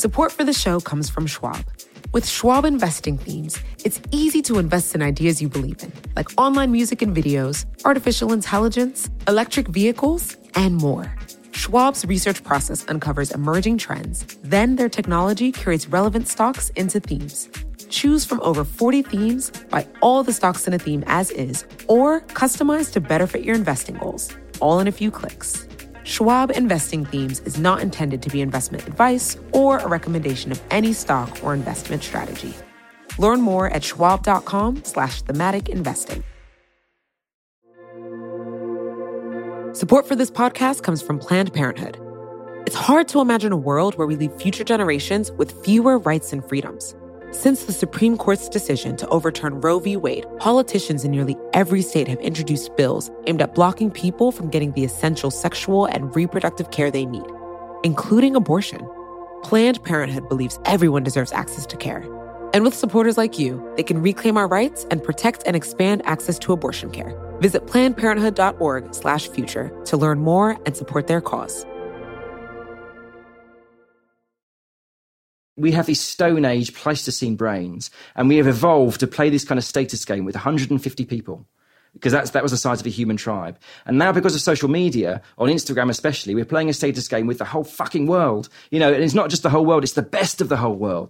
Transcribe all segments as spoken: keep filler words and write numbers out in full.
Support for the show comes from Schwab. With Schwab Investing Themes, it's easy to invest in ideas you believe in, like online music and videos, artificial intelligence, electric vehicles, and more. Schwab's research process uncovers emerging trends. Then their technology curates relevant stocks into themes. Choose from over forty themes, buy all the stocks in a theme as is, or customize to better fit your investing goals, all in a few clicks. Schwab Investing Themes is not intended to be investment advice or a recommendation of any stock or investment strategy. Learn more at schwab.com slash thematic investing. Support for this podcast comes from Planned Parenthood. It's hard to imagine a world where we leave future generations with fewer rights and freedoms. Since the Supreme Court's decision to overturn Roe v. Wade, politicians in nearly every state have introduced bills aimed at blocking people from getting the essential sexual and reproductive care they need, including abortion. Planned Parenthood believes everyone deserves access to care. And with supporters like you, they can reclaim our rights and protect and expand access to abortion care. Visit plannedparenthood.org slash future to learn more and support their cause. We have these Stone Age Pleistocene brains, and we have evolved to play this kind of status game with one hundred fifty people, because that's, that was the size of a human tribe. And now, because of social media, on Instagram especially, we're playing a status game with the whole fucking world. You know, and it's not just the whole world, it's the best of the whole world.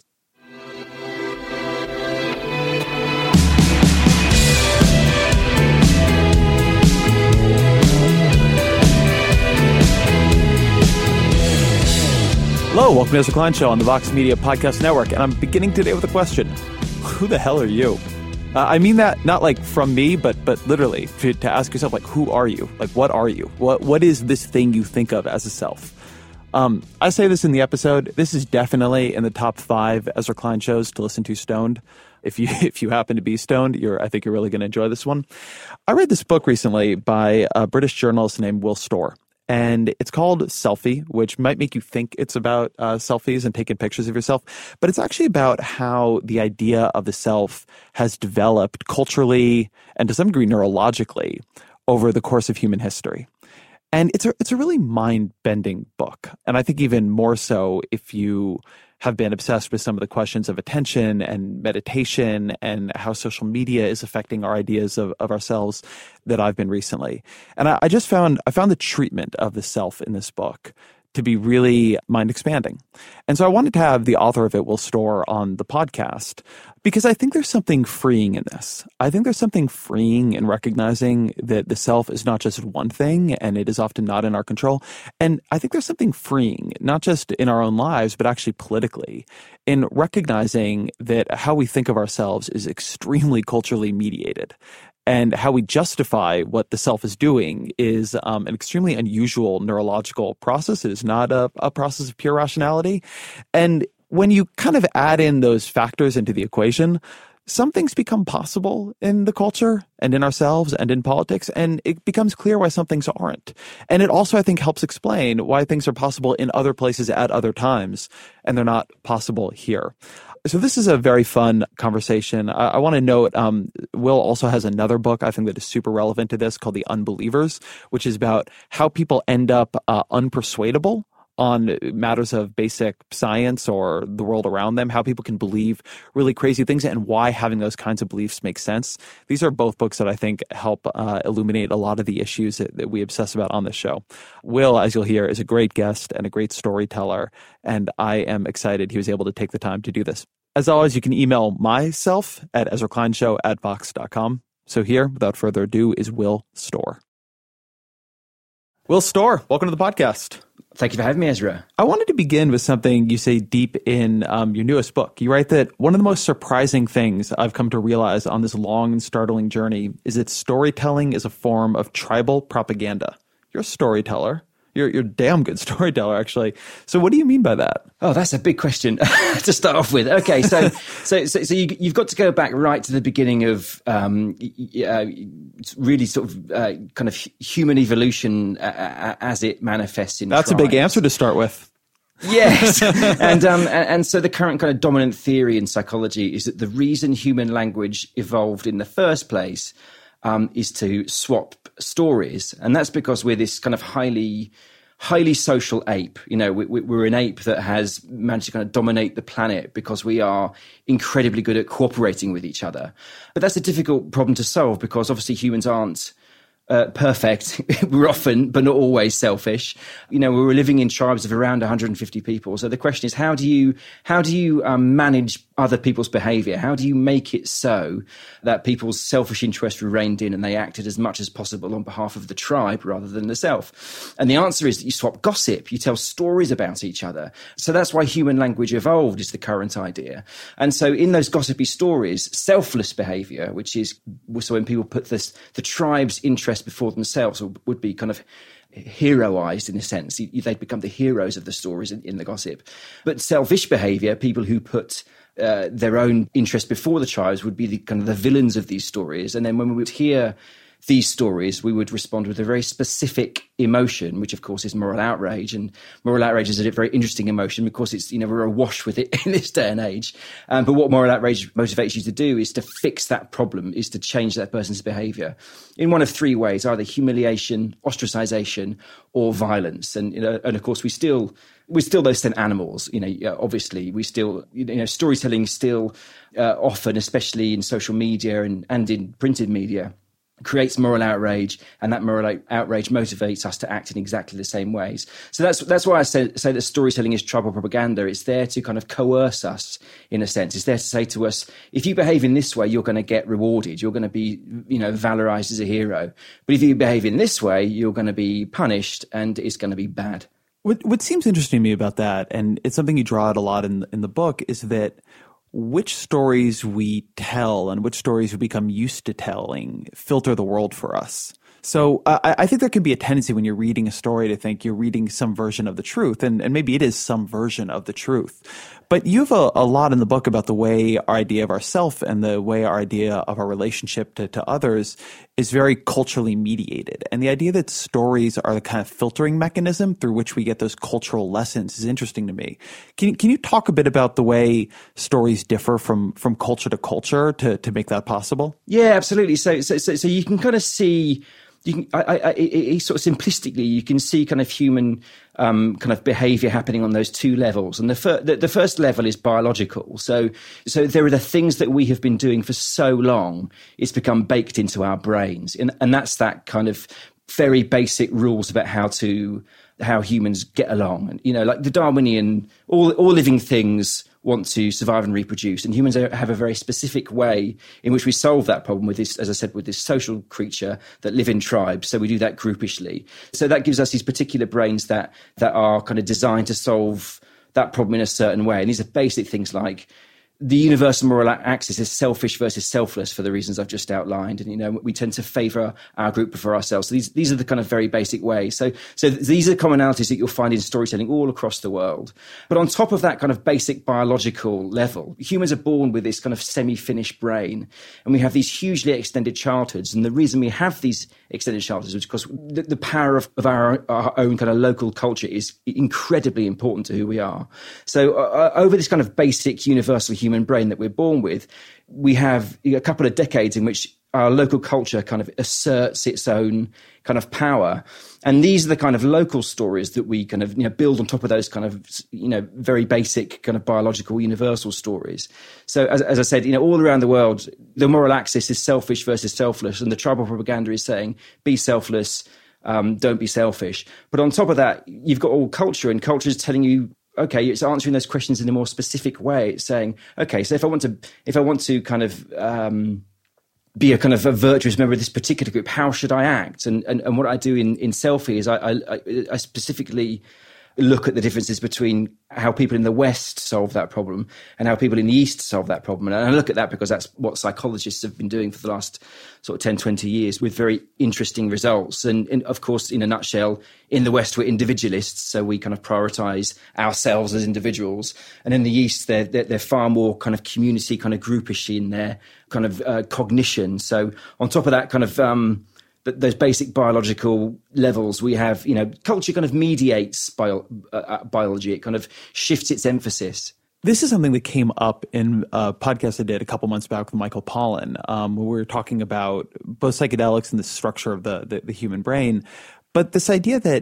Hello, welcome to Ezra Klein Show on the Vox Media Podcast Network, and I'm beginning today with a question. Who the hell are you? Uh, I mean that not like from me, but but literally to, to ask yourself, like, who are you? Like, what are you? What What is this thing you think of as a self? Um, I say this in the episode. This is definitely in the top five Ezra Klein shows to listen to stoned. If you if you happen to be stoned, you're I think you're really going to enjoy this one. I read this book recently by a British journalist named Will Storr. And it's called Selfie, which might make you think it's about uh, selfies and taking pictures of yourself. But it's actually about how the idea of the self has developed culturally and to some degree neurologically over the course of human history. And it's a, it's a really mind-bending book. And I think even more so if you have been obsessed with some of the questions of attention and meditation and how social media is affecting our ideas of, of ourselves that I've been recently. And I, I just found, I found the treatment of the self in this book to be really mind-expanding. And so I wanted to have the author of it, Will Storr, on the podcast because I think there's something freeing in this. I think there's something freeing in recognizing that the self is not just one thing and it is often not in our control. And I think there's something freeing, not just in our own lives, but actually politically, in recognizing that how we think of ourselves is extremely culturally mediated. And how we justify what the self is doing is um, an extremely unusual neurological process. It is not a, a process of pure rationality. And when you kind of add in those factors into the equation, some things become possible in the culture and in ourselves and in politics, and it becomes clear why some things aren't. And it also, I think, helps explain why things are possible in other places at other times, and they're not possible here. So this is a very fun conversation. I, I want to note, um, Will also has another book I think that is super relevant to this called The Unbelievers, which is about how people end up uh, unpersuadable on matters of basic science or the world around them, how people can believe really crazy things and why having those kinds of beliefs makes sense. These are both books that I think help uh, illuminate a lot of the issues that, that we obsess about on this show. Will, as you'll hear, is a great guest and a great storyteller, and I am excited he was able to take the time to do this. As always, you can email myself at ezra klein show at vox dot com. So here, without further ado, is Will Storr. Will Storr, welcome to the podcast. Thank you for having me, Ezra. I wanted to begin with something you say deep in um, your newest book. You write that one of the most surprising things I've come to realize on this long and startling journey is that storytelling is a form of tribal propaganda. You're a storyteller. You're, you're a damn good storyteller, actually. So what do you mean by that? Oh, that's a big question to start off with. Okay, so so so, so you, you've got to go back right to the beginning of um, uh, really sort of uh, kind of human evolution uh, as it manifests in That's tribes. A big answer to start with. Yes. and, um, and and so the current kind of dominant theory in psychology is that the reason human language evolved in the first place um, is to swap stories. And that's because we're this kind of highly highly social ape. You know, we, we're an ape that has managed to kind of dominate the planet because we are incredibly good at cooperating with each other. But that's a difficult problem to solve because obviously humans aren't Uh, perfect. We're often, but not always, selfish. You know, we were living in tribes of around one hundred fifty people. So the question is, how do you how do you um, manage other people's behaviour? How do you make it so that people's selfish interests were reined in and they acted as much as possible on behalf of the tribe rather than the self? And the answer is that you swap gossip, you tell stories about each other. So that's why human language evolved, is the current idea. And so in those gossipy stories, selfless behaviour, which is so when people put this the tribe's interest before themselves, would be kind of heroized in a sense. They'd become the heroes of the stories in, in the gossip. But selfish behavior, people who put uh, their own interest before the tribes, would be the kind of the villains of these stories. And then when we would hear these stories, we would respond with a very specific emotion, which of course is moral outrage. And moral outrage is a very interesting emotion because it's, you know, we're awash with it in this day and age. Um, but what moral outrage motivates you to do is to fix that problem, is to change that person's behavior in one of three ways, either humiliation, ostracization, or violence. And, you know, and of course we still, we're still those same animals, you know, obviously we still, you know, storytelling still uh, often, especially in social media and, and in printed media, creates moral outrage, and that moral outrage motivates us to act in exactly the same ways. So that's that's why I say, say that storytelling is tribal propaganda. It's there to kind of coerce us, in a sense. It's there to say to us, if you behave in this way, you're going to get rewarded. You're going to be, you know, valorized as a hero. But if you behave in this way, you're going to be punished, and it's going to be bad. What what seems interesting to me about that, and it's something you draw out a lot in in the book, is that which stories we tell and which stories we become used to telling filter the world for us. So uh, I think there can be a tendency when you're reading a story to think you're reading some version of the truth, and, and maybe it is some version of the truth. But you have a, a lot in the book about the way our idea of ourself and the way our idea of our relationship to, to others is very culturally mediated. And the idea that stories are the kind of filtering mechanism through which we get those cultural lessons is interesting to me. Can, can you talk a bit about the way stories differ from, from culture to culture to, to make that possible? Yeah, absolutely. So, so, so, so you can kind of see... You can, I, I, I, sort of simplistically, you can see kind of human um, kind of behaviour happening on those two levels. And the, fir- the, the first level is biological. So, so there are the things that we have been doing for so long, it's become baked into our brains. And, and that's that kind of very basic rules about how to, how humans get along. And, you know, like the Darwinian, all, all living things want to survive and reproduce. And humans have a very specific way in which we solve that problem with this, as I said, with this social creature that live in tribes. So we do that groupishly. So that gives us these particular brains that that are kind of designed to solve that problem in a certain way. And these are basic things like the universal moral axis is selfish versus selfless for the reasons I've just outlined. And, you know, we tend to favor our group before ourselves. So these, these are the kind of very basic ways. So, so these are commonalities that you'll find in storytelling all across the world. But on top of that kind of basic biological level, humans are born with this kind of semi-finished brain, and we have these hugely extended childhoods. And the reason we have these extended childhoods is because the, the power of, of our, our own kind of local culture is incredibly important to who we are. So uh, over this kind of basic universal human brain that we're born with, we have a couple of decades in which our local culture kind of asserts its own kind of power. And these are the kind of local stories that we kind of, you know, build on top of those kind of, you know, very basic kind of biological universal stories. So as, as I said, you know, all around the world, the moral axis is selfish versus selfless. And the tribal propaganda is saying, be selfless, um, don't be selfish. But on top of that, you've got all culture, and culture is telling you, okay, it's answering those questions in a more specific way. It's saying, okay, so if I want to, if I want to kind of um, be a kind of a virtuous member of this particular group, how should I act? And and, and what I do in, in Selfie is I, I, I specifically look at the differences between how people in the West solve that problem and how people in the East solve that problem. And I look at that because that's what psychologists have been doing for the last sort of ten, twenty years with very interesting results. And, and of course, in a nutshell, in the West, we're individualists. So we kind of prioritize ourselves as individuals. And in the East, they're, they're, they're far more kind of community, kind of groupish in their kind of uh, cognition. So on top of that kind of, um, those basic biological levels, we have, you know, culture kind of mediates bio, uh, biology. It kind of shifts its emphasis. This is something that came up in a podcast I did a couple months back with Michael Pollan, um, where we were talking about both psychedelics and the structure of the, the, the human brain. But this idea that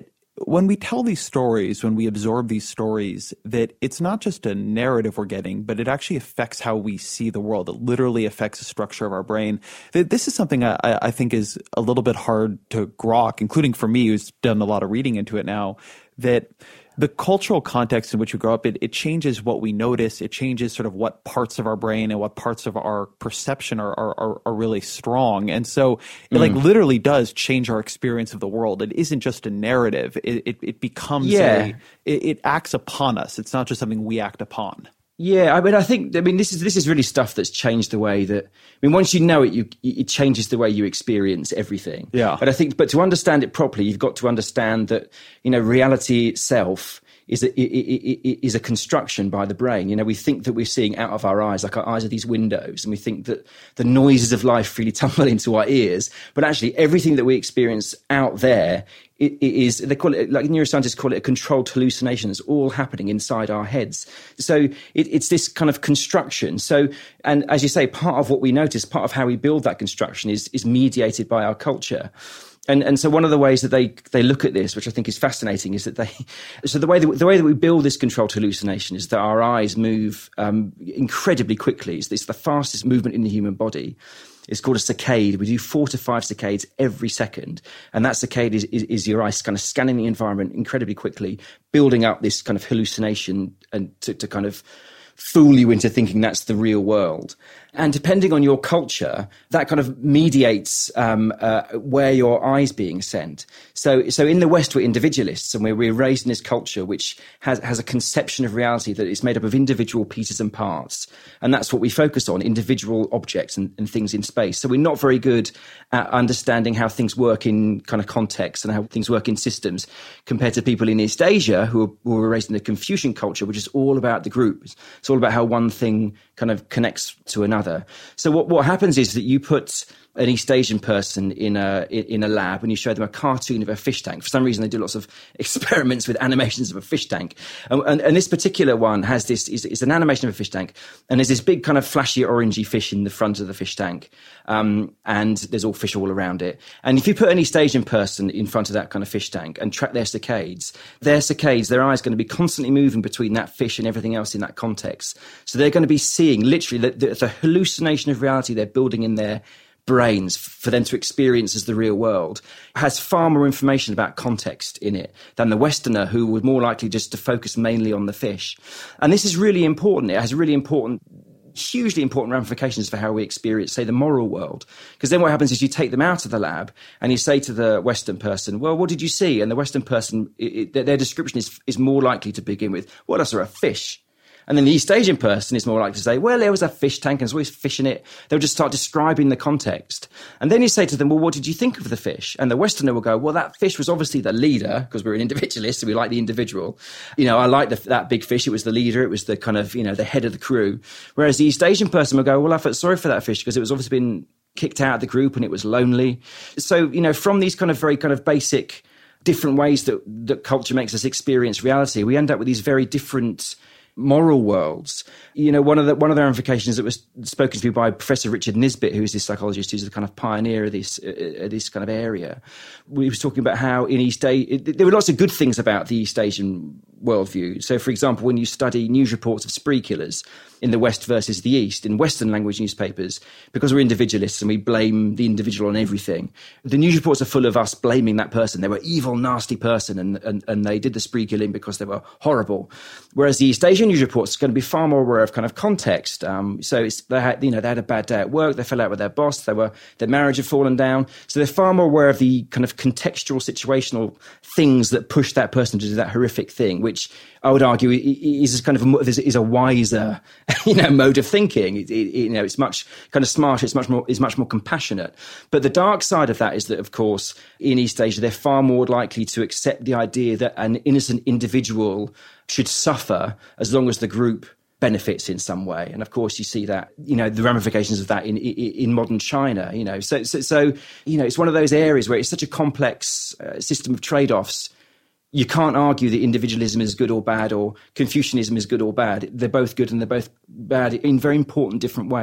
when we tell these stories, when we absorb these stories, that it's not just a narrative we're getting, but it actually affects how we see the world. It literally affects the structure of our brain. This is something I, I think is a little bit hard to grok, including for me, who's done a lot of reading into it now, that the cultural context in which we grow up, it, it changes what we notice. It changes sort of what parts of our brain and what parts of our perception are are, are really strong. And so it mm. like literally does change our experience of the world. It isn't just a narrative. It it, it becomes yeah. a, it, it acts upon us. It's not just something we act upon. Yeah, I mean, I think, I mean, this is this is really stuff that's changed the way that, I mean, once you know it, you it changes the way you experience everything. Yeah. But I think, but to understand it properly, you've got to understand that, you know, reality itself is a, is a construction by the brain. You know, we think that we're seeing out of our eyes, like our eyes are these windows, and we think that the noises of life really tumble into our ears. But actually, everything that we experience out there It, it is, they call it, like neuroscientists call it, a controlled hallucination. It's all happening inside our heads. So it, it's this kind of construction. So, and as you say, part of what we notice, part of how we build that construction is is mediated by our culture. And and so one of the ways that they they look at this, which I think is fascinating, is that they so the way that the way that we build this controlled hallucination is that our eyes move um, incredibly quickly. It's, it's the fastest movement in the human body. It's called a saccade. We do four to five saccades every second. And that saccade is, is, is your eyes kind of scanning the environment incredibly quickly, building up this kind of hallucination and to, to kind of fool you into thinking that's the real world. And depending on your culture, that kind of mediates um, uh, where your eye's being sent. So, so in the West, we're individualists, and we're, we're raised in this culture which has, has a conception of reality that is made up of individual pieces and parts. And that's what we focus on, individual objects and, and things in space. So we're not very good at understanding how things work in kind of context and how things work in systems compared to people in East Asia who, are, who were raised in the Confucian culture, which is all about the group. It's all about how one thing kind of connects to another. So what, what happens is that you put an East Asian person in a in a lab and you show them a cartoon of a fish tank. For some reason, they do lots of experiments with animations of a fish tank. And, and, and this particular one has this, is, is an animation of a fish tank. And there's this big kind of flashy orangey fish in the front of the fish tank. Um, and there's all fish all around it. And if you put an East Asian person in front of that kind of fish tank and track their saccades, their saccades, their eyes are going to be constantly moving between that fish and everything else in that context. So they're going to be seeing literally the, the, the hallucination of reality they're building in their brains for them to experience as the real world has far more information about context in it than the Westerner, who was more likely just to focus mainly on the fish. And this is really important. It has really important, hugely important ramifications for how we experience, say, the moral world. Because then what happens is you take them out of the lab and you say to the Western person, well, what did you see? And the Western person, it, it, their description is, is more likely to begin with, well, I saw a fish. And then the East Asian person is more likely to say, well, there was a fish tank and there's always fish in it. They'll just start describing the context. And then you say to them, well, what did you think of the fish? And the Westerner will go, well, that fish was obviously the leader, because we're an individualist, so we like the individual. You know, I like the, that big fish. It was the leader. It was the kind of, you know, the head of the crew. Whereas the East Asian person will go, well, I felt sorry for that fish because it was obviously been kicked out of the group and it was lonely. So, you know, from these kind of very kind of basic different ways that, that culture makes us experience reality, we end up with these very different moral worlds. You know, one of the one of the ramifications that was spoken to me by Professor Richard Nisbet, who is this psychologist who's a kind of pioneer of this uh, this kind of area. We was talking about how in East Asia there were lots of good things about the East Asian worldview. So, for example, when you study news reports of spree killers in the West versus the East, in Western language newspapers, because we're individualists and we blame the individual on everything, the news reports are full of us blaming that person. They were evil, nasty person, and and, and they did the spree killing because they were horrible. Whereas the East Asian news reports are going to be far more aware of kind of context. Um, so it's they had, you know, they had a bad day at work, they fell out with their boss, they were their marriage had fallen down. So they're far more aware of the kind of contextual, situational things that push that person to do that horrific thing, which I would argue is kind of a, is a wiser, you know, mode of thinking. It, it, you know, it's much kind of smarter. It's much more is much more compassionate. But the dark side of that is that, of course, in East Asia, they're far more likely to accept the idea that an innocent individual should suffer as long as the group benefits in some way. And of course, you see that, you know, the ramifications of that in in, in modern China. You know, so, so so you know, it's one of those areas where it's such a complex uh, system of trade-offs. You can't argue that individualism is good or bad, or Confucianism is good or bad. They're both good and they're both bad in very important different ways.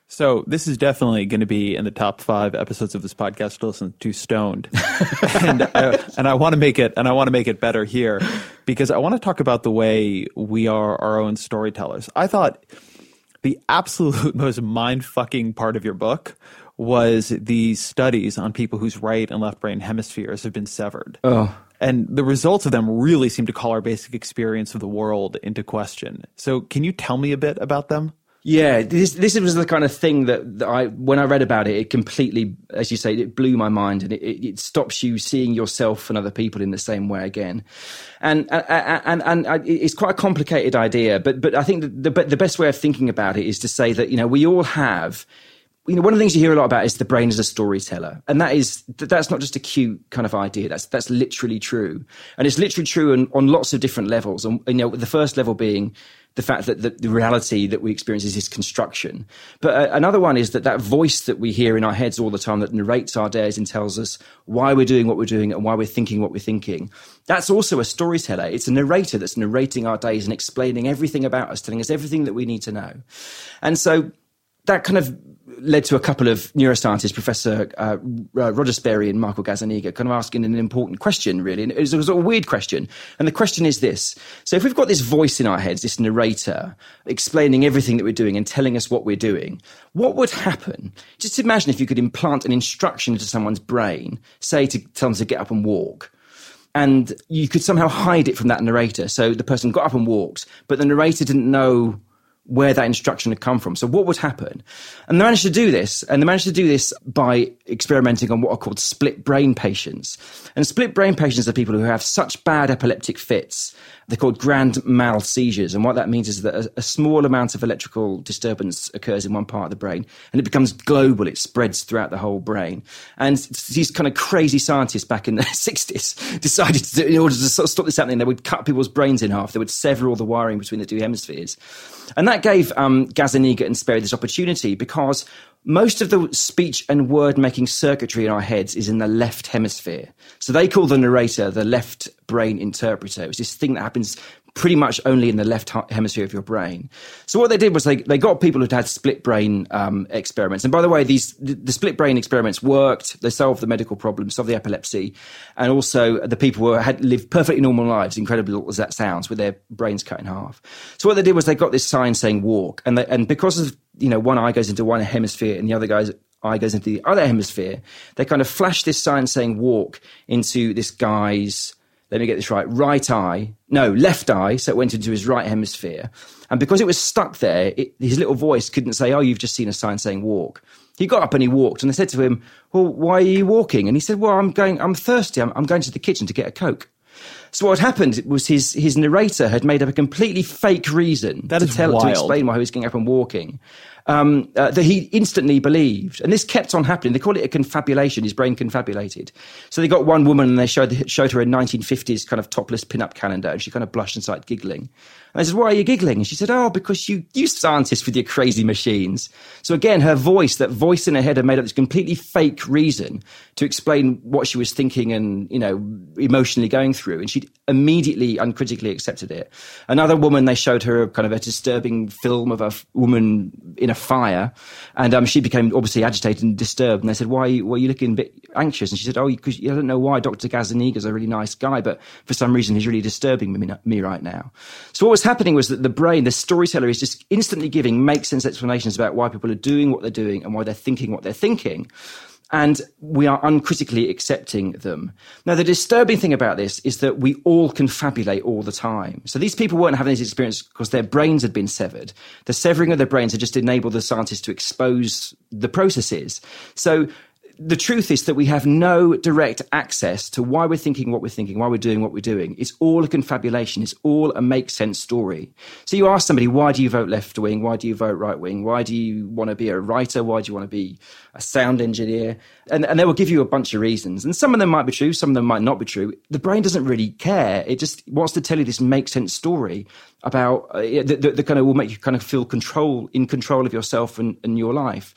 So this is definitely going to be in the top five episodes of this podcast to listen to stoned, and uh, and I want to make it and I want to make it better here because I want to talk about the way we are our own storytellers. I thought the absolute most mind-fucking part of your book was these studies on people whose right and left brain hemispheres have been severed. Oh. And the results of them really seem to call our basic experience of the world into question. So can you tell me a bit about them? Yeah, this this was the kind of thing that, that I, when I read about it, it completely, as you say, it blew my mind, and it, it, it stops you seeing yourself and other people in the same way again. And and and, and it's quite a complicated idea, but but I think the the best way of thinking about it is to say that, you know, we all have. You know, one of the things you hear a lot about is the brain as a storyteller, and that is that's not just a cute kind of idea. That's that's literally true, and it's literally true on, on lots of different levels. And, you know, the first level being the fact that the, the reality that we experience is this construction. But uh, another one is that that voice that we hear in our heads all the time that narrates our days and tells us why we're doing what we're doing and why we're thinking what we're thinking. That's also a storyteller. It's a narrator that's narrating our days and explaining everything about us, telling us everything that we need to know. And so that kind of led to a couple of neuroscientists, Professor uh, Roger Sperry and Michael Gazzaniga, kind of asking an important question, really. And it was, it was a weird question. And the question is this. So if we've got this voice in our heads, this narrator, explaining everything that we're doing and telling us what we're doing, what would happen? Just imagine if you could implant an instruction into someone's brain, say to tell them to get up and walk. And you could somehow hide it from that narrator. So the person got up and walked, but the narrator didn't know where that instruction had come from. So what would happen? And they managed to do this, and they managed to do this by experimenting on what are called split brain patients. And split brain patients are people who have such bad epileptic fits. They're called grand mal seizures. And what that means is that a, a small amount of electrical disturbance occurs in one part of the brain, and it becomes global. It spreads throughout the whole brain. And these kind of crazy scientists back in the sixties decided to, in order to sort of stop this happening, they would cut people's brains in half. They would sever all the wiring between the two hemispheres. And that gave um, Gazzaniga and Sperry this opportunity because most of the speech and word-making circuitry in our heads is in the left hemisphere. So they call the narrator the left brain interpreter. It's this thing that happens pretty much only in the left hemisphere of your brain. So what they did was they, they got people who'd had split brain um, experiments. And by the way, these the, the split brain experiments worked. They solved the medical problems, solved the epilepsy. And also the people who had lived perfectly normal lives, incredible as that sounds, with their brains cut in half. So what they did was they got this sign saying walk. And they, and because of, you know, one eye goes into one hemisphere and the other guy's eye goes into the other hemisphere, they kind of flashed this sign saying walk into this guy's, let me get this right, right eye, no, left eye, so it went into his right hemisphere. And because it was stuck there, it, his little voice couldn't say, oh, you've just seen a sign saying walk. He got up and he walked, and they said to him, well, why are you walking? And he said, well, I'm going, I'm thirsty, I'm, I'm going to the kitchen to get a Coke. So what happened was his his narrator had made up a completely fake reason that to is tell wild. to explain why he was getting up and walking. Um, uh, that he instantly believed. And this kept on happening. They call it a confabulation. His brain confabulated. So they got one woman and they showed, showed her a nineteen fifties kind of topless pin-up calendar, and she kind of blushed and started giggling. And I said, why are you giggling? And she said, oh, because you, you scientists with your crazy machines. So again, her voice, that voice in her head had made up this completely fake reason to explain what she was thinking and, you know, emotionally going through. And she immediately, uncritically accepted it. Another woman, they showed her kind of a disturbing film of a f- woman in a fire, and um, she became obviously agitated and disturbed. And they said, why are you, why are you looking a bit anxious? And she said, oh, because I don't know why. Doctor Gazzaniga is a really nice guy, but for some reason he's really disturbing me, me right now. So what was happening was that the brain, the storyteller, is just instantly giving make sense explanations about why people are doing what they're doing and why they're thinking what they're thinking. And we are uncritically accepting them. Now, the disturbing thing about this is that we all confabulate all the time. So these people weren't having this experience because their brains had been severed. The severing of their brains had just enabled the scientists to expose the processes. So the truth is that we have no direct access to why we're thinking what we're thinking, why we're doing what we're doing. It's all a confabulation. It's all a make sense story. So you ask somebody, why do you vote left wing? Why do you vote right wing? Why do you want to be a writer? Why do you want to be a sound engineer? And, and they will give you a bunch of reasons. And some of them might be true. Some of them might not be true. The brain doesn't really care. It just wants to tell you this make sense story about uh, the, the, the kind of will make you kind of feel control in control of yourself and, and your life.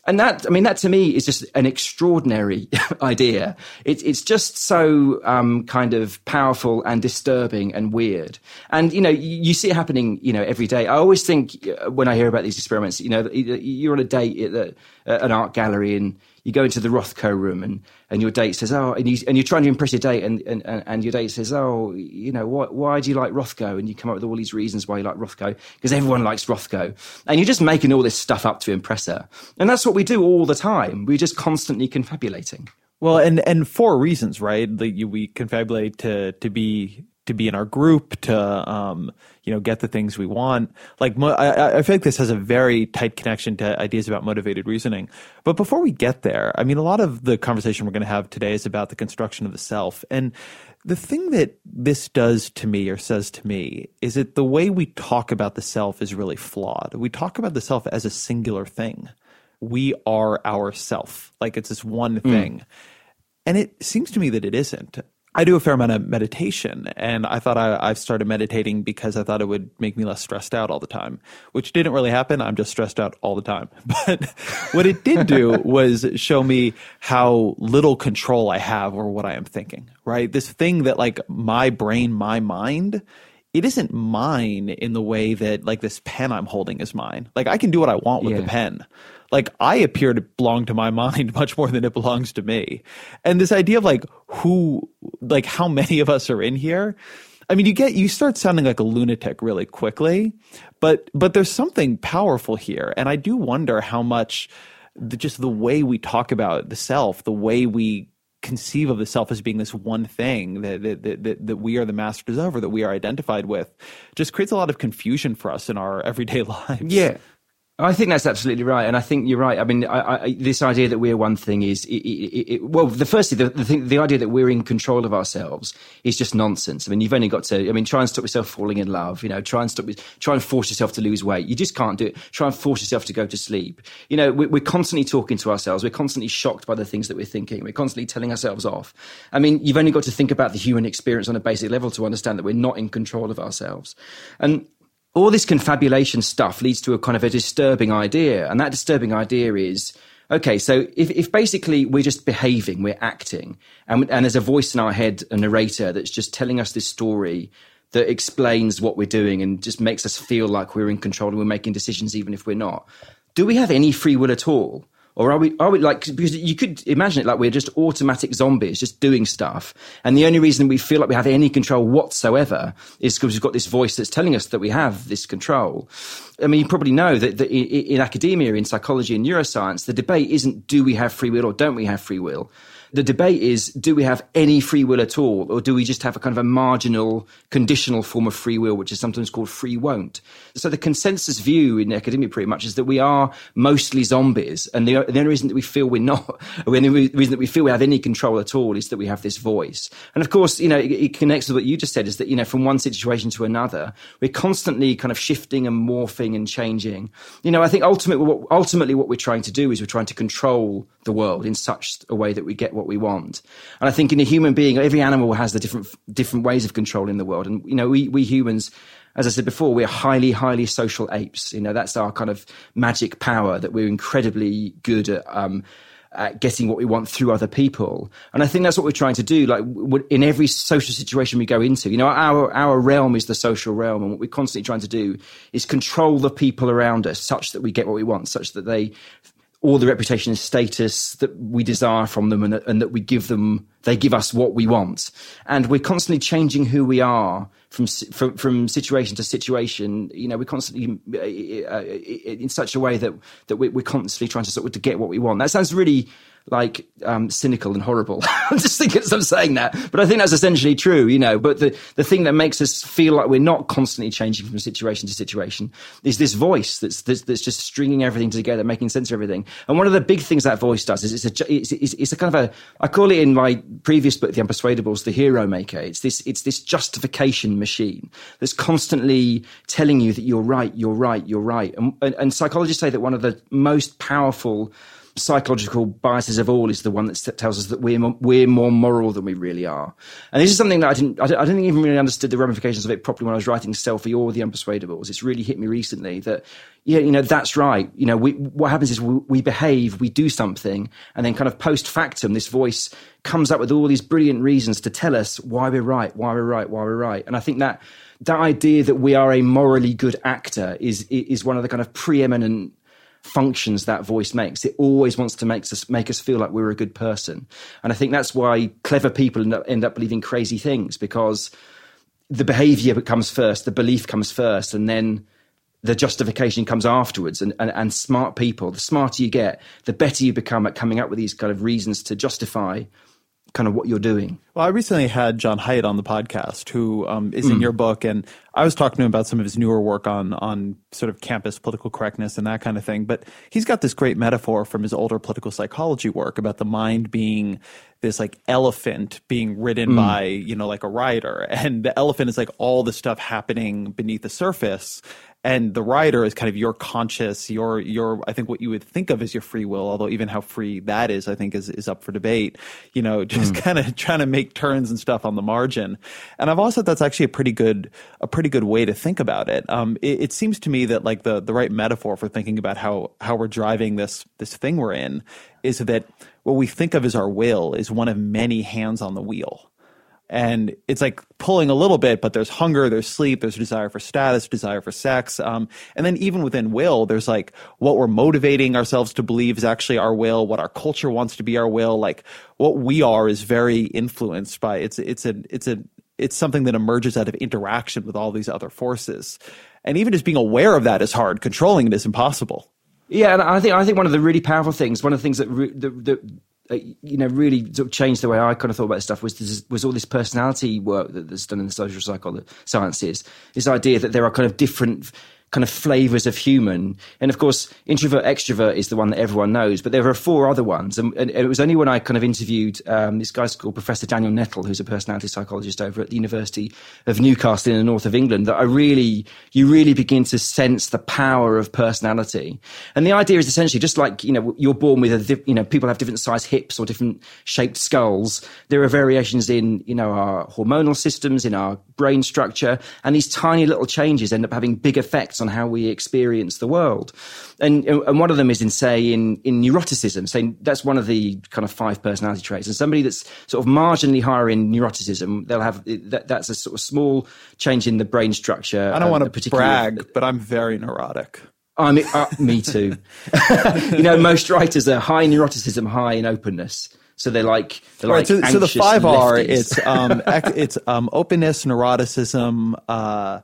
And that, I mean, that to me is just an extraordinary idea. It's it's just so um, kind of powerful and disturbing and weird. And, you know, you, you see it happening, you know, every day. I always think when I hear about these experiments, you know, you're on a date at, the, at an art gallery and you go into the Rothko room and, and your date says, oh, and, you, and you're trying to impress your date and, and, and your date says, oh, you know, why, why do you like Rothko? And you come up with all these reasons why you like Rothko, because everyone likes Rothko. And you're just making all this stuff up to impress her. And that's what we do all the time. We're just constantly confabulating. Well, and, and for reasons, right? Like you, we confabulate to, to be... to be in our group, to, um, you know, get the things we want. Like, mo- I, I feel like this has a very tight connection to ideas about motivated reasoning. But before we get there, I mean, a lot of the conversation we're going to have today is about the construction of the self. And the thing that this does to me or says to me is that the way we talk about the self is really flawed. We talk about the self as a singular thing. We are our self. Like it's this one thing. Mm. And it seems to me that it isn't. I do a fair amount of meditation, and I thought I, I started meditating because I thought it would make me less stressed out all the time, which didn't really happen. I'm just stressed out all the time. But what it did do was show me how little control I have over what I am thinking, right? This thing that like my brain, my mind, it isn't mine in the way that like this pen I'm holding is mine. Like I can do what I want with yeah. the pen. Like I appear to belong to my mind much more than it belongs to me. And this idea of like who, like how many of us are in here. I mean, you get, you start sounding like a lunatic really quickly, but, but there's something powerful here. And I do wonder how much the, just the way we talk about the self, the way we conceive of the self as being this one thing that, that, that, that we are the masters of or that we are identified with just creates a lot of confusion for us in our everyday lives. Yeah. I think that's absolutely right, and I think you're right. I mean, I, I, this idea that we're one thing is, it, it, it, well, the firstly, the, the thing, the idea that we're in control of ourselves is just nonsense. I mean, you've only got to, I mean, try and stop yourself falling in love. You know, try and stop, try and force yourself to lose weight. You just can't do it. Try and force yourself to go to sleep. You know, we're, we're constantly talking to ourselves. We're constantly shocked by the things that we're thinking. We're constantly telling ourselves off. I mean, you've only got to think about the human experience on a basic level to understand that we're not in control of ourselves. And all this confabulation stuff leads to a kind of a disturbing idea. And that disturbing idea is, okay, so if, if basically we're just behaving, we're acting, and, and there's a voice in our head, a narrator that's just telling us this story that explains what we're doing and just makes us feel like we're in control and we're making decisions even if we're not. Do we have any free will at all? Or are we, are we like, because you could imagine it like we're just automatic zombies just doing stuff. And the only reason we feel like we have any control whatsoever is because we've got this voice that's telling us that we have this control. I mean, you probably know that, that in academia, in psychology and neuroscience, the debate isn't do we have free will or don't we have free will? The debate is, do we have any free will at all? Or do we just have a kind of a marginal, conditional form of free will, which is sometimes called free won't? So the consensus view in academia pretty much is that we are mostly zombies. And the, the only reason that we feel we're not, or the only reason that we feel we have any control at all is that we have this voice. And of course, you know, it, it connects with what you just said, is that, you know, from one situation to another, we're constantly kind of shifting and morphing and changing. You know, I think ultimately what, ultimately what we're trying to do is we're trying to control the world in such a way that we get what we want. And I think in a human being, every animal has the different different ways of controlling the world. And, you know, we, we humans, as I said before, we're highly, highly social apes. You know, that's our kind of magic power, that we're incredibly good at, um, at getting what we want through other people. And I think that's what we're trying to do. Like in every social situation we go into, you know, our, our realm is the social realm. And what we're constantly trying to do is control the people around us such that we get what we want, such that they, all the reputation and status that we desire from them, and that, and that we give them, they give us what we want. And we're constantly changing who we are from, from, from situation to situation. You know, we're constantly uh, in such a way that, that we're constantly trying to sort of to get what we want. That sounds really like um, cynical and horrible. I'm just thinking as I'm saying that, but I think that's essentially true, you know. But the, the thing that makes us feel like we're not constantly changing from situation to situation is this voice that's, that's, that's just stringing everything together, making sense of everything. And one of the big things that voice does is it's a, it's, it's, it's a kind of a, I call it in my previous book, The Unpersuadables, the hero maker. It's this, it's this justification machine that's constantly telling you that you're right, you're right, you're right. And, and, and psychologists say that one of the most powerful psychological biases of all is the one that tells us that we're more, we're more moral than we really are. And this is something that I didn't, I didn't even really understood the ramifications of it properly when I was writing Selfie or The Unpersuadables. It's really hit me recently that, yeah, you know, that's right. You know, we, what happens is we, we behave, we do something, and then kind of post factum, this voice comes up with all these brilliant reasons to tell us why we're right, why we're right, why we're right. And I think that that idea that we are a morally good actor is is one of the kind of preeminent functions that voice makes. It always wants to make us make us feel like we're a good person. And I think that's why clever people end up, end up believing crazy things, because the behavior comes first, the belief comes first, and then the justification comes afterwards. And, and, and smart people, the smarter you get, the better you become at coming up with these kind of reasons to justify kind of what you're doing. Well, I recently had John Haidt on the podcast, who um, is in mm. your book, and I was talking to him about some of his newer work on on sort of campus political correctness and that kind of thing. But he's got this great metaphor from his older political psychology work about the mind being this like elephant being ridden mm. by, you know, like a rider, and the elephant is like all the stuff happening beneath the surface. And the rider is kind of your conscious, your, your, I think what you would think of as your free will, although even how free that is, I think is, is up for debate, you know, just mm. kind of trying to make turns and stuff on the margin. And I've also thought that's actually a pretty good, a pretty good way to think about it. Um, it, it seems to me that like the, the right metaphor for thinking about how, how we're driving this, this thing we're in is that what we think of as our will is one of many hands on the wheel. And it's like pulling a little bit, but there's hunger, there's sleep, there's desire for status, desire for sex. Um, and then even within will, there's like what we're motivating ourselves to believe is actually our will, what our culture wants to be our will. Like what we are is very influenced by, it's, it's a, it's a, it's something that emerges out of interaction with all these other forces. And even just being aware of that is hard. Controlling it is impossible. Yeah. And I think, I think one of the really powerful things, one of the things that, re- that, that Uh, you know, really sort of changed the way I kind of thought about this stuff was this, was all this personality work that, that's done in the social psychology sciences. This idea that there are kind of different kind of flavors of human. And of course, introvert, extrovert is the one that everyone knows, but there are four other ones. And, and it was only when I kind of interviewed um, this guy called Professor Daniel Nettle, who's a personality psychologist over at the University of Newcastle in the north of England, that I really, you really begin to sense the power of personality. And the idea is essentially just like, you know, you're born with a, you know, people have different sized hips or different shaped skulls. There are variations in, you know, our hormonal systems, in our brain structure, and these tiny little changes end up having big effects on how we experience the world. And, and one of them is in, say, in, in neuroticism. So that's one of the kind of five personality traits. And somebody that's sort of marginally higher in neuroticism, they'll have, that, that's a sort of small change in the brain structure. I don't uh, want to particular... brag, but I'm very neurotic. I mean, uh, me too. You know, most writers are high in neuroticism, high in openness. So they're like, they're right, like so, so the five lefties. are, it's, um, it's, um, openness, neuroticism, uh,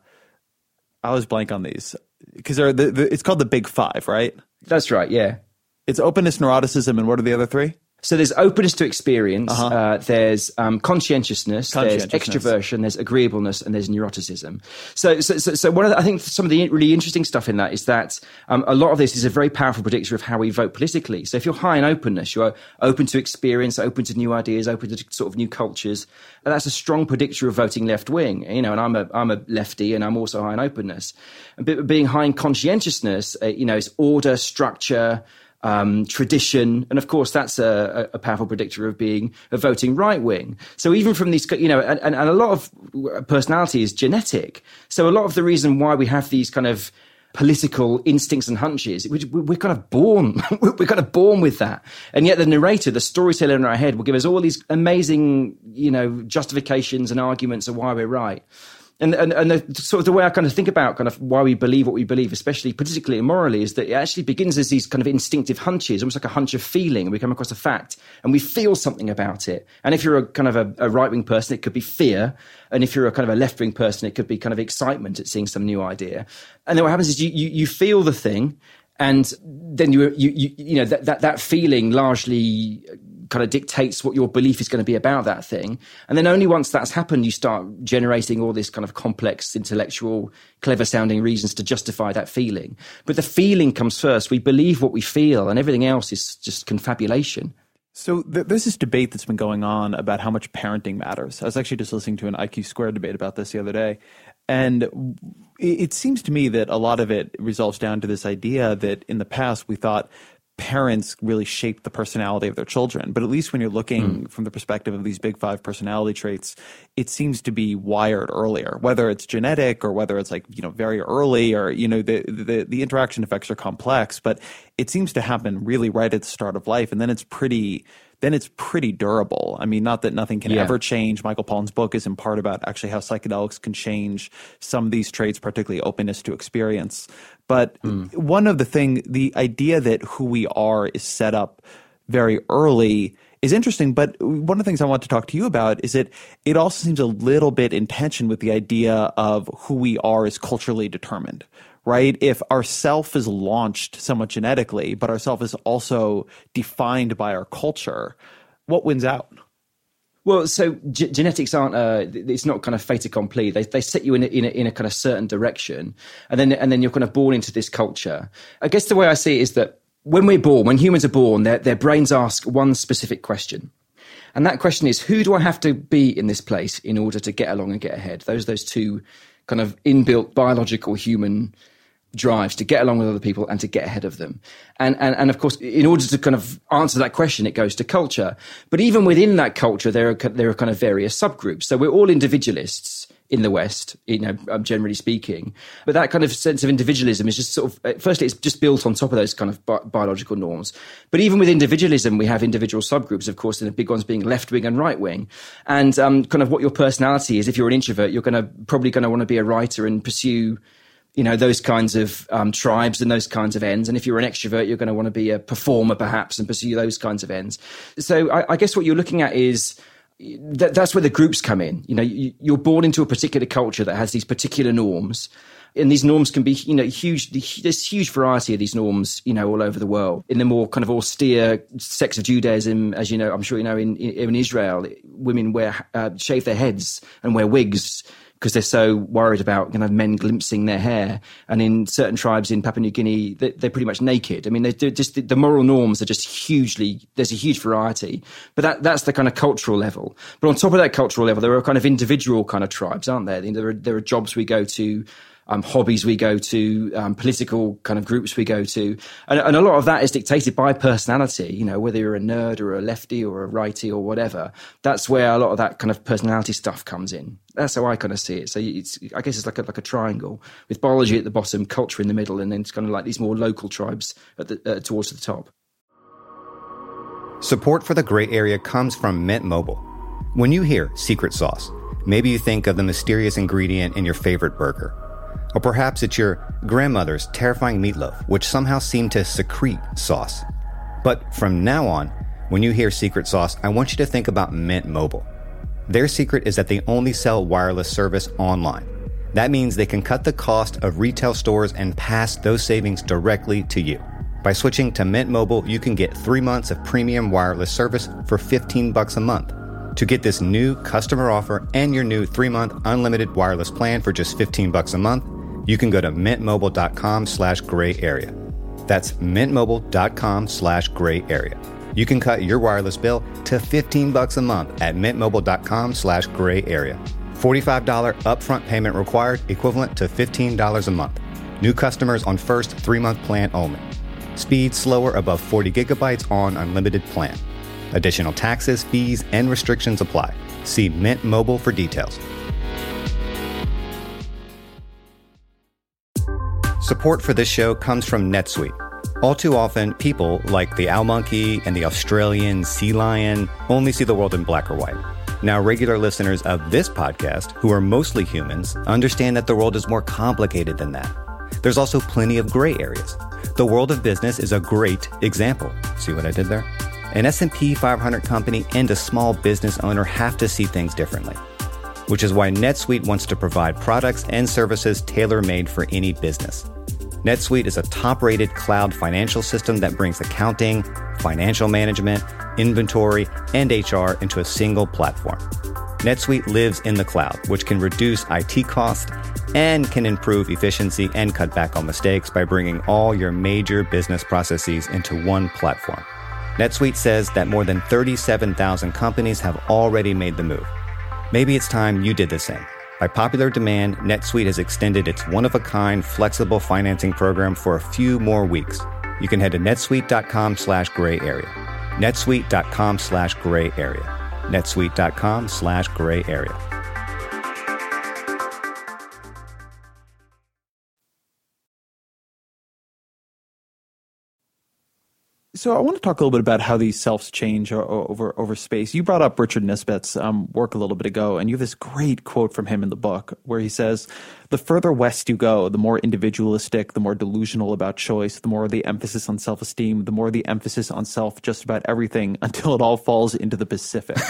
I always blank on these because they're the, the, it's called the big five, right? That's right. Yeah. It's openness, neuroticism, and what are the other three? So there's openness to experience, uh-huh. uh, there's um, conscientiousness, conscientiousness, there's extroversion, there's agreeableness, and there's neuroticism. So, so, so, so one of the, I think some of the really interesting stuff in that is that um, a lot of this is a very powerful predictor of how we vote politically. So if you're high in openness, you're open to experience, open to new ideas, open to sort of new cultures, and that's a strong predictor of voting left wing. You know, and I'm a I'm a lefty, and I'm also high in openness. And being high in conscientiousness, uh, you know, is order, structure, Um, tradition, and of course that's a, a powerful predictor of being of voting right wing. So even from these, you know, and, and a lot of personality is genetic. So a lot of the reason why we have these kind of political instincts and hunches, we, we're kind of born, we're kind of born with that. And yet the narrator, the storyteller in our head, will give us all these amazing, you know, justifications and arguments of why we're right. And, and, and the, sort of the way I kind of think about kind of why we believe what we believe, especially politically and morally, is that it actually begins as these kind of instinctive hunches, almost like a hunch of feeling. And we come across a fact and we feel something about it. And if you're a kind of a, a right-wing person, it could be fear. And if you're a kind of a left-wing person, it could be kind of excitement at seeing some new idea. And then what happens is you, you, you feel the thing, and then you, you, you, you know, that, that, that feeling largely kind of dictates what your belief is going to be about that thing. And then only once that's happened, you start generating all this kind of complex, intellectual, clever sounding reasons to justify that feeling. But the feeling comes first. We believe what we feel, and everything else is just confabulation. So th- there's this debate that's been going on about how much parenting matters. I was actually just listening to an I Q Squared debate about this the other day. And it, it seems to me that a lot of it resolves down to this idea that in the past we thought parents really shape the personality of their children. But at least when you're looking mm. from the perspective of these big five personality traits, it seems to be wired earlier, whether it's genetic or whether it's like, you know, very early, or, you know, the, the, the interaction effects are complex, but it seems to happen really right at the start of life. And then it's pretty, then it's pretty durable. I mean, not that nothing can yeah. ever change. Michael Pollan's book is in part about actually how psychedelics can change some of these traits, particularly openness to experience. But mm. one of the thing, the idea that who we are is set up very early is interesting. But one of the things I want to talk to you about is that it also seems a little bit in tension with the idea of who we are is culturally determined, right? If our self is launched somewhat genetically, but our self is also defined by our culture, what wins out? Well, so g- genetics aren't, uh, it's not kind of fait accompli. They they set you in a, in a, in a kind of certain direction, and then and then you're kind of born into this culture. I guess the way I see it is that when we're born, when humans are born, their their brains ask one specific question. And that question is, who do I have to be in this place in order to get along and get ahead? Those those two kind of inbuilt biological human drives to get along with other people and to get ahead of them. And, and, and of course, in order to kind of answer that question, it goes to culture. But even within that culture, there are, there are kind of various subgroups. So we're all individualists in the West, you know, generally speaking. But that kind of sense of individualism is just sort of, firstly, it's just built on top of those kind of bi- biological norms. But even with individualism, we have individual subgroups, of course, and the big ones being left wing and right wing. And um, kind of what your personality is, if you're an introvert, you're going to probably going to want to be a writer and pursue, you know, those kinds of um, tribes and those kinds of ends. And if you're an extrovert, you're going to want to be a performer perhaps and pursue those kinds of ends. So I, I guess what you're looking at is that that's where the groups come in. You know, you, you're born into a particular culture that has these particular norms. And these norms can be, you know, huge. There's huge variety of these norms, you know, all over the world. In the more kind of austere sects of Judaism, as you know, I'm sure you know, in, in Israel, women wear uh, shave their heads and wear wigs because they're so worried about, you know, men glimpsing their hair. And in certain tribes in Papua New Guinea, they're, they're pretty much naked. I mean, they're just, the moral norms are just hugely, there's a huge variety. But that that's the kind of cultural level. But on top of that cultural level, there are kind of individual kind of tribes, aren't there? There are, there are jobs we go to, Um, hobbies we go to, um, political kind of groups we go to. And, and a lot of that is dictated by personality, you know, whether you're a nerd or a lefty or a righty or whatever. That's where a lot of that kind of personality stuff comes in. That's how I kind of see it. So it's, I guess it's like a, like a triangle with biology at the bottom, culture in the middle, and then it's kind of like these more local tribes at the, uh, towards the top. Support for the Gray Area comes from Mint Mobile. When you hear secret sauce, maybe you think of the mysterious ingredient in your favorite burger. Or perhaps it's your grandmother's terrifying meatloaf, which somehow seemed to secrete sauce. But from now on, when you hear secret sauce, I want you to think about Mint Mobile. Their secret is that they only sell wireless service online. That means they can cut the cost of retail stores and pass those savings directly to you. By switching to Mint Mobile, you can get three months of premium wireless service for fifteen bucks a month. To get this new customer offer and your new three-month unlimited wireless plan for just fifteen bucks a month, you can go to mintmobile.com slash gray area. That's mintmobile.com slash gray area. You can cut your wireless bill to fifteen bucks a month at mintmobile.com slash gray area. forty-five dollars upfront payment required, equivalent to fifteen dollars a month. New customers on first three-month plan only. Speed slower above forty gigabytes on unlimited plan. Additional taxes, fees, and restrictions apply. See Mint Mobile for details. Support for this show comes from NetSuite. All too often, people like the owl monkey and the Australian sea lion only see the world in black or white. Now, regular listeners of this podcast, who are mostly humans, understand that the world is more complicated than that. There's also plenty of gray areas. The world of business is a great example. See what I did there? An S and P five hundred company and a small business owner have to see things differently, which is why NetSuite wants to provide products and services tailor-made for any business. NetSuite is a top-rated cloud financial system that brings accounting, financial management, inventory, and H R into a single platform. NetSuite lives in the cloud, which can reduce I T costs and can improve efficiency and cut back on mistakes by bringing all your major business processes into one platform. NetSuite says that more than thirty-seven thousand companies have already made the move. Maybe it's time you did the same. By popular demand, NetSuite has extended its one-of-a-kind flexible financing program for a few more weeks. you can head to netsuite.com slash gray area. netsuite.com slash gray area. netsuite.com slash gray area. So I want to talk a little bit about how these selves change over over space. You brought up Richard Nisbet's um, work a little bit ago, and you have this great quote from him in the book where he says, "The further west you go, the more individualistic, the more delusional about choice, the more the emphasis on self-esteem, the more the emphasis on self just about everything, until it all falls into the Pacific."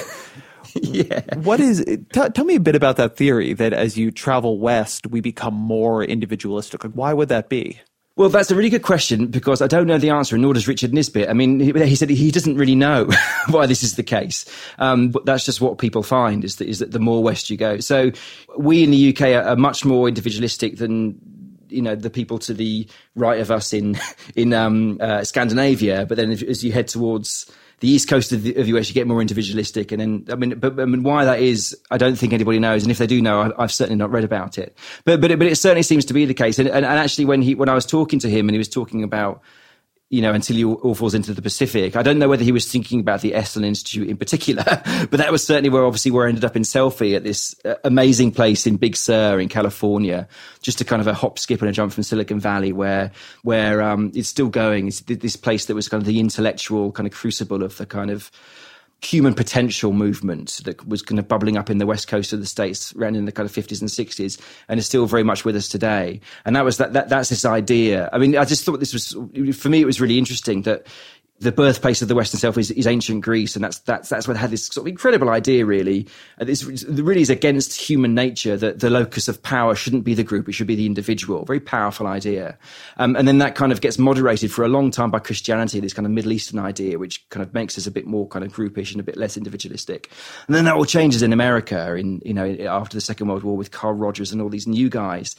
Yeah. What is t- tell me a bit about that theory that as you travel west, we become more individualistic. Like, why would that be? Well, that's a really good question because I don't know the answer, and nor does Richard Nisbet. I mean, he, he said he doesn't really know why this is the case. Um, but that's just what people find is that, is that the more west you go. So we in the U K are, are much more individualistic than, you know, the people to the right of us in in um, uh, Scandinavia. But then if, as you head towards the east coast of the, of the U S, you get more individualistic. And then, I mean, but I mean, why that is, I don't think anybody knows. And if they do know, I, I've certainly not read about it. But but it, but it certainly seems to be the case. And, and, and actually, when he when I was talking to him, and he was talking about, you know, until he all falls into the Pacific, I don't know whether he was thinking about the Esalen Institute in particular, but that was certainly where, obviously, where I ended up in Selfie at this uh, amazing place in Big Sur in California, just a kind of a hop, skip, and a jump from Silicon Valley, where where um, it's still going. It's this place that was kind of the intellectual kind of crucible of the kind of human potential movement that was kind of bubbling up in the west coast of the States around in the kind of fifties and sixties, and is still very much with us today. And that was that, that that's this idea. I mean, I just thought this was, for me, it was really interesting that the birthplace of the Western self is, is ancient Greece, and that's that's that's what had this sort of incredible idea. Really, uh, this really is against human nature that the locus of power shouldn't be the group; it should be the individual. Very powerful idea, um, and then that kind of gets moderated for a long time by Christianity. This kind of Middle Eastern idea, which kind of makes us a bit more kind of groupish and a bit less individualistic. And then that all changes in America, in you know after the Second World War with Carl Rogers and all these new guys.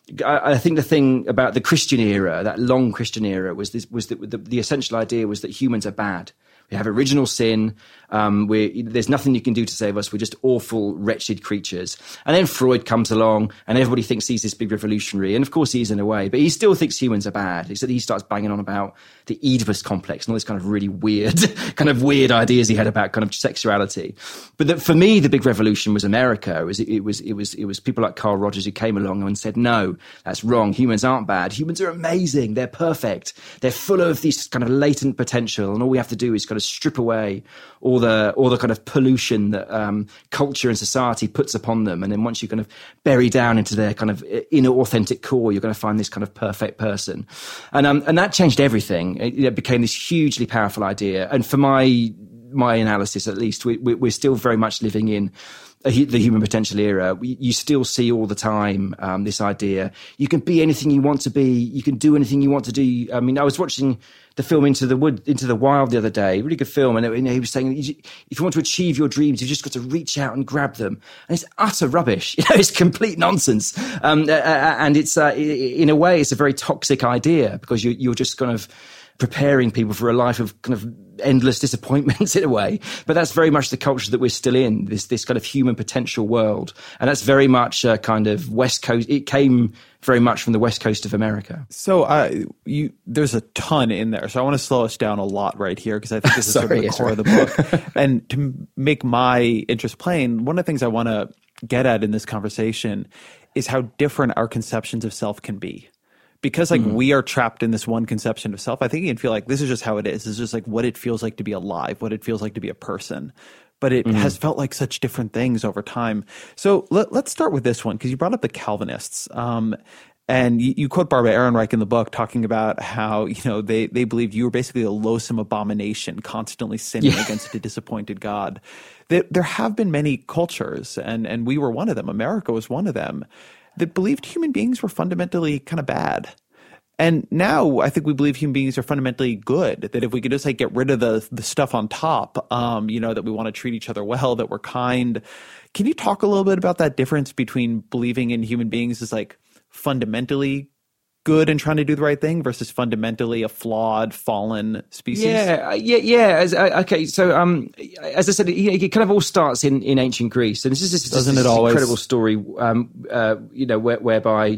I think the thing about the Christian era, that long Christian era, was this, was that the, the essential idea was that humans are bad. We have original sin. Um, we're, there's nothing you can do to save us. We're just awful, wretched creatures. And then Freud comes along, and everybody thinks he's this big revolutionary. And of course he is in a way, but he still thinks humans are bad. He said he starts banging on about the Oedipus complex and all this kind of really weird, kind of weird ideas he had about kind of sexuality. But the, for me, the big revolution was America. It was, it was, it was, it was people like Carl Rogers who came along and said, no, that's wrong. Humans aren't bad. Humans are amazing. They're perfect. They're full of this kind of latent potential. And all we have to do is kind of strip away all the all the kind of pollution that um, culture and society puts upon them, and then once you kind of bury down into their kind of inner authentic core, you're going to find this kind of perfect person, and um, and that changed everything. It, it became this hugely powerful idea, and for my my analysis, at least, we, we, we're still very much living in a, the human potential era. We, you still see all the time um, this idea: you can be anything you want to be, you can do anything you want to do. I mean, I was watching the film Into the Wood, Into the Wild the other day, really good film, and it, you know, he was saying, if you want to achieve your dreams, you've just got to reach out and grab them, and it's utter rubbish. You know, it's complete nonsense, um, uh, and it's uh, in a way, it's a very toxic idea because you, you're just kind of preparing people for a life of kind of endless disappointments in a way. But that's very much the culture that we're still in, this this kind of human potential world. And that's very much a kind of West Coast, it came very much from the West Coast of America. So uh, you, there's a ton in there. So I want to slow us down a lot right here because I think this is Sorry, sort of the yes, core right. of the book. And to make my interest plain, one of the things I want to get at in this conversation is how different our conceptions of self can be. Because like mm. we are trapped in this one conception of self, I think you can feel like this is just how it is. It's just like what it feels like to be alive, what it feels like to be a person. But it mm. has felt like such different things over time. So let, let's start with this one because you brought up the Calvinists. Um, and you, you quote Barbara Ehrenreich in the book talking about how, you know, they, they believed you were basically a loathsome abomination, constantly sinning yeah. against a disappointed God. There, there have been many cultures, and, and we were one of them. America was one of them, that believed human beings were fundamentally kind of bad. And now I think we believe human beings are fundamentally good, that if we could just like get rid of the the stuff on top, um, you know, that we want to treat each other well, that we're kind. Can you talk a little bit about that difference between believing in human beings as like fundamentally good and trying to do the right thing versus fundamentally a flawed, fallen species? Yeah, yeah, yeah. As, uh, okay, so um, as I said, it, it kind of all starts in, in ancient Greece, and this is this, Doesn't this, it this always? incredible story, um, uh, you know, where, whereby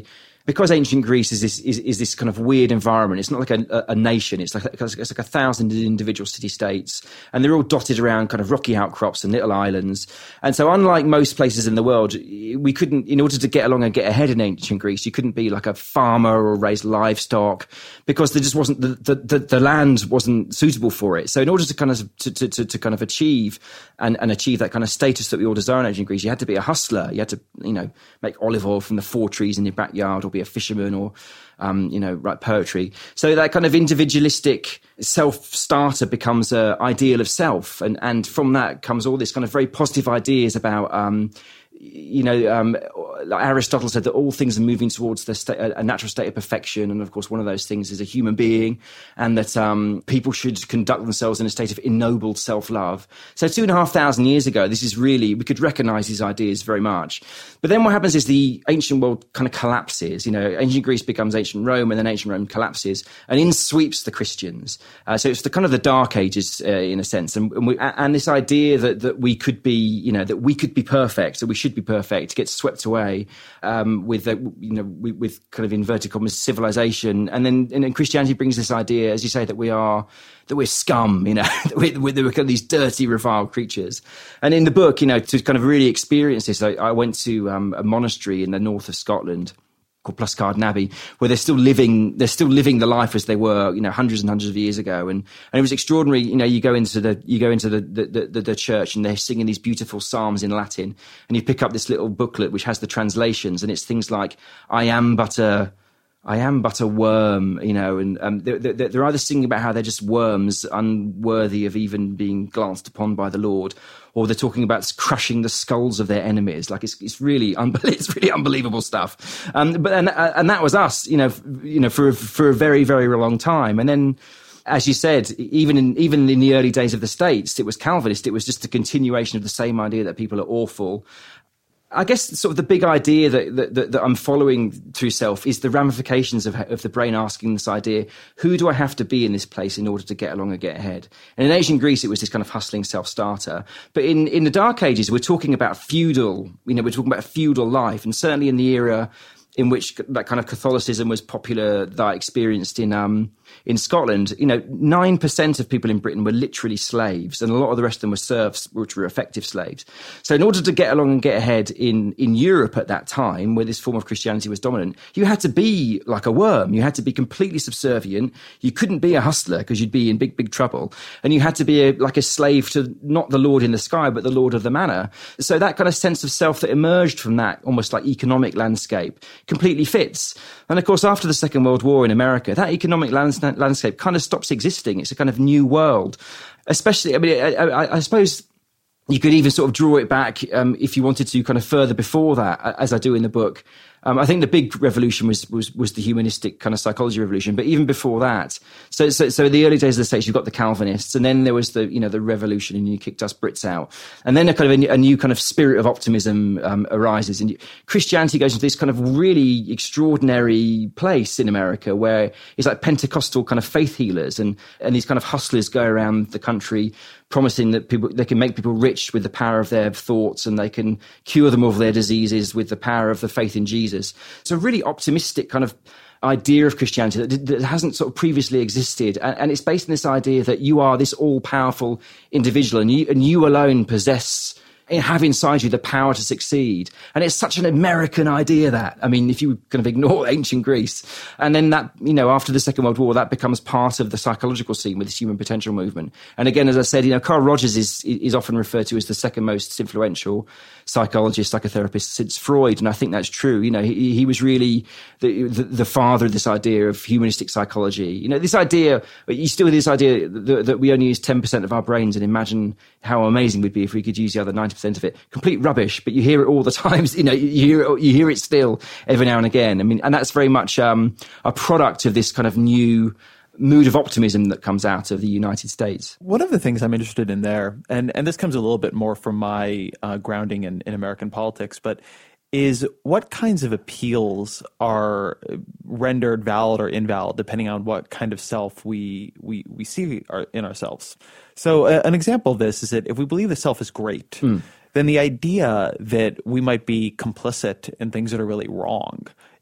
because ancient Greece is this is, is this kind of weird environment. It's not like a, a nation. It's like it's like a thousand individual city-states, and they're all dotted around kind of rocky outcrops and little islands. And so, unlike most places in the world, we couldn't, in order to get along and get ahead in ancient Greece, you couldn't be like a farmer or raise livestock, because there just wasn't the the, the, the land wasn't suitable for it. So, in order to kind of to to, to kind of achieve and, and achieve that kind of status that we all desire in ancient Greece, you had to be a hustler. You had to, you know, make olive oil from the four trees in your backyard, or be a fisherman, or, um, you know, write poetry. So that kind of individualistic self-starter becomes an ideal of self. And, and from that comes all this kind of very positive ideas about, um, you know, um, like Aristotle said that all things are moving towards the state, a natural state of perfection. And of course, one of those things is a human being, and that um, people should conduct themselves in a state of ennobled self-love. So two and a half thousand years ago, this is really, we could recognize these ideas very much. But then what happens is the ancient world kind of collapses. You know, ancient Greece becomes ancient Rome, and then ancient Rome collapses, and in sweeps the Christians. Uh, so it's the kind of the Dark Ages uh, in a sense. And, and, we, and this idea that, that we could be, you know, that we could be perfect, that we should be perfect, gets swept away um, with, uh, you know, with, with kind of inverted commas civilization, and then and then Christianity brings this idea, as you say, that we are that we're scum, you know, that we're, we're kind of these dirty, reviled creatures. And in the book, you know, to kind of really experience this, I, I went to um, a monastery in the north of Scotland called Pluscarden Abbey, where they're still living, they're still living the life as they were, you know, hundreds and hundreds of years ago. And, and it was extraordinary. You know, you go into the, you go into the, the, the, the church, and they're singing these beautiful psalms in Latin, and you pick up this little booklet which has the translations, and it's things like, I am but a, I am but a worm, you know, and um, they're, they're, they're either singing about how they're just worms, unworthy of even being glanced upon by the Lord, or they're talking about crushing the skulls of their enemies. Like it's it's really unbelievable, it's really unbelievable stuff. Um, but and and that was us, you know, you know, for for a very very long time. And then, as you said, even in even in the early days of the States, it was Calvinist. It was just a continuation of the same idea that people are awful. I guess sort of the big idea that, that, that I'm following through Self is the ramifications of, of the brain asking this idea, who do I have to be in this place in order to get along and get ahead? And in ancient Greece, it was this kind of hustling self-starter. But in, in the Dark Ages, we're talking about feudal, you know, we're talking about feudal life. And certainly in the era in which that kind of Catholicism was popular that I experienced in um in Scotland, you know, nine percent of people in Britain were literally slaves, and a lot of the rest of them were serfs, which were effective slaves. So in order to get along and get ahead in, in Europe at that time, where this form of Christianity was dominant, you had to be like a worm. You had to be completely subservient. You couldn't be a hustler because you'd be in big, big trouble. And you had to be a, like a slave to not the Lord in the sky, but the Lord of the manor. So that kind of sense of self that emerged from that almost like economic landscape completely fits. And of course, after the Second World War in America, that economic lands- landscape kind of stops existing. It's a kind of new world. Especially, I mean, I, I, I suppose you could even sort of draw it back um, if you wanted to kind of further before that, as I do in the book. Um, I think the big revolution was, was, was the humanistic kind of psychology revolution. But even before that, so, so, so in the early days of the States, you've got the Calvinists, and then there was the, you know, the revolution, and you kicked us Brits out. And then a kind of a, a new kind of spirit of optimism um, arises. And Christianity goes into this kind of really extraordinary place in America where it's like Pentecostal kind of faith healers, and, and these kind of hustlers go around the country promising that people, they can make people rich with the power of their thoughts, and they can cure them of their diseases with the power of the faith in Jesus. It's a really optimistic kind of idea of Christianity that, that hasn't sort of previously existed. And, and it's based on this idea that you are this all-powerful individual, and you, and you alone possess, have inside you the power to succeed. And it's such an American idea that, I mean, if you kind of ignore ancient Greece, and then that, you know, after the Second World War, that becomes part of the psychological scene with this human potential movement. And again, as I said, you know, Carl Rogers is, is often referred to as the second most influential psychologist, psychotherapist since Freud. And I think that's true. You know, he, he was really the, the, the father of this idea of humanistic psychology. You know, this idea, you still have this idea that, that we only use ten percent of our brains, and imagine how amazing it would be if we could use the other ninety percent of it. Complete rubbish, but you hear it all the time. You know, you hear it, you hear it still every now and again. I mean, and that's very much um, a product of this kind of new mood of optimism that comes out of the United States. One of the things I'm interested in there, and, and this comes a little bit more from my uh, grounding in, in American politics, but is what kinds of appeals are rendered valid or invalid depending on what kind of self we we we see our, in ourselves. So uh, an example of this is that if we believe the self is great, mm. then the idea that we might be complicit in things that are really wrong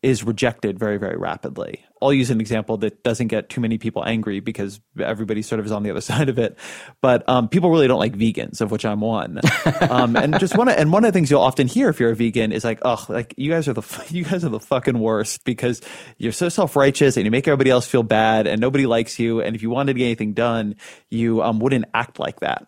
is rejected very, very rapidly. I'll use an example that doesn't get too many people angry because everybody sort of is on the other side of it. But um, people really don't like vegans, of which I'm one. um, and just one of, and one of the things you'll often hear if you're a vegan is like, oh, like you guys are the you guys are the fucking worst because you're so self-righteous and you make everybody else feel bad and nobody likes you. And if you wanted to get anything done, you um, wouldn't act like that.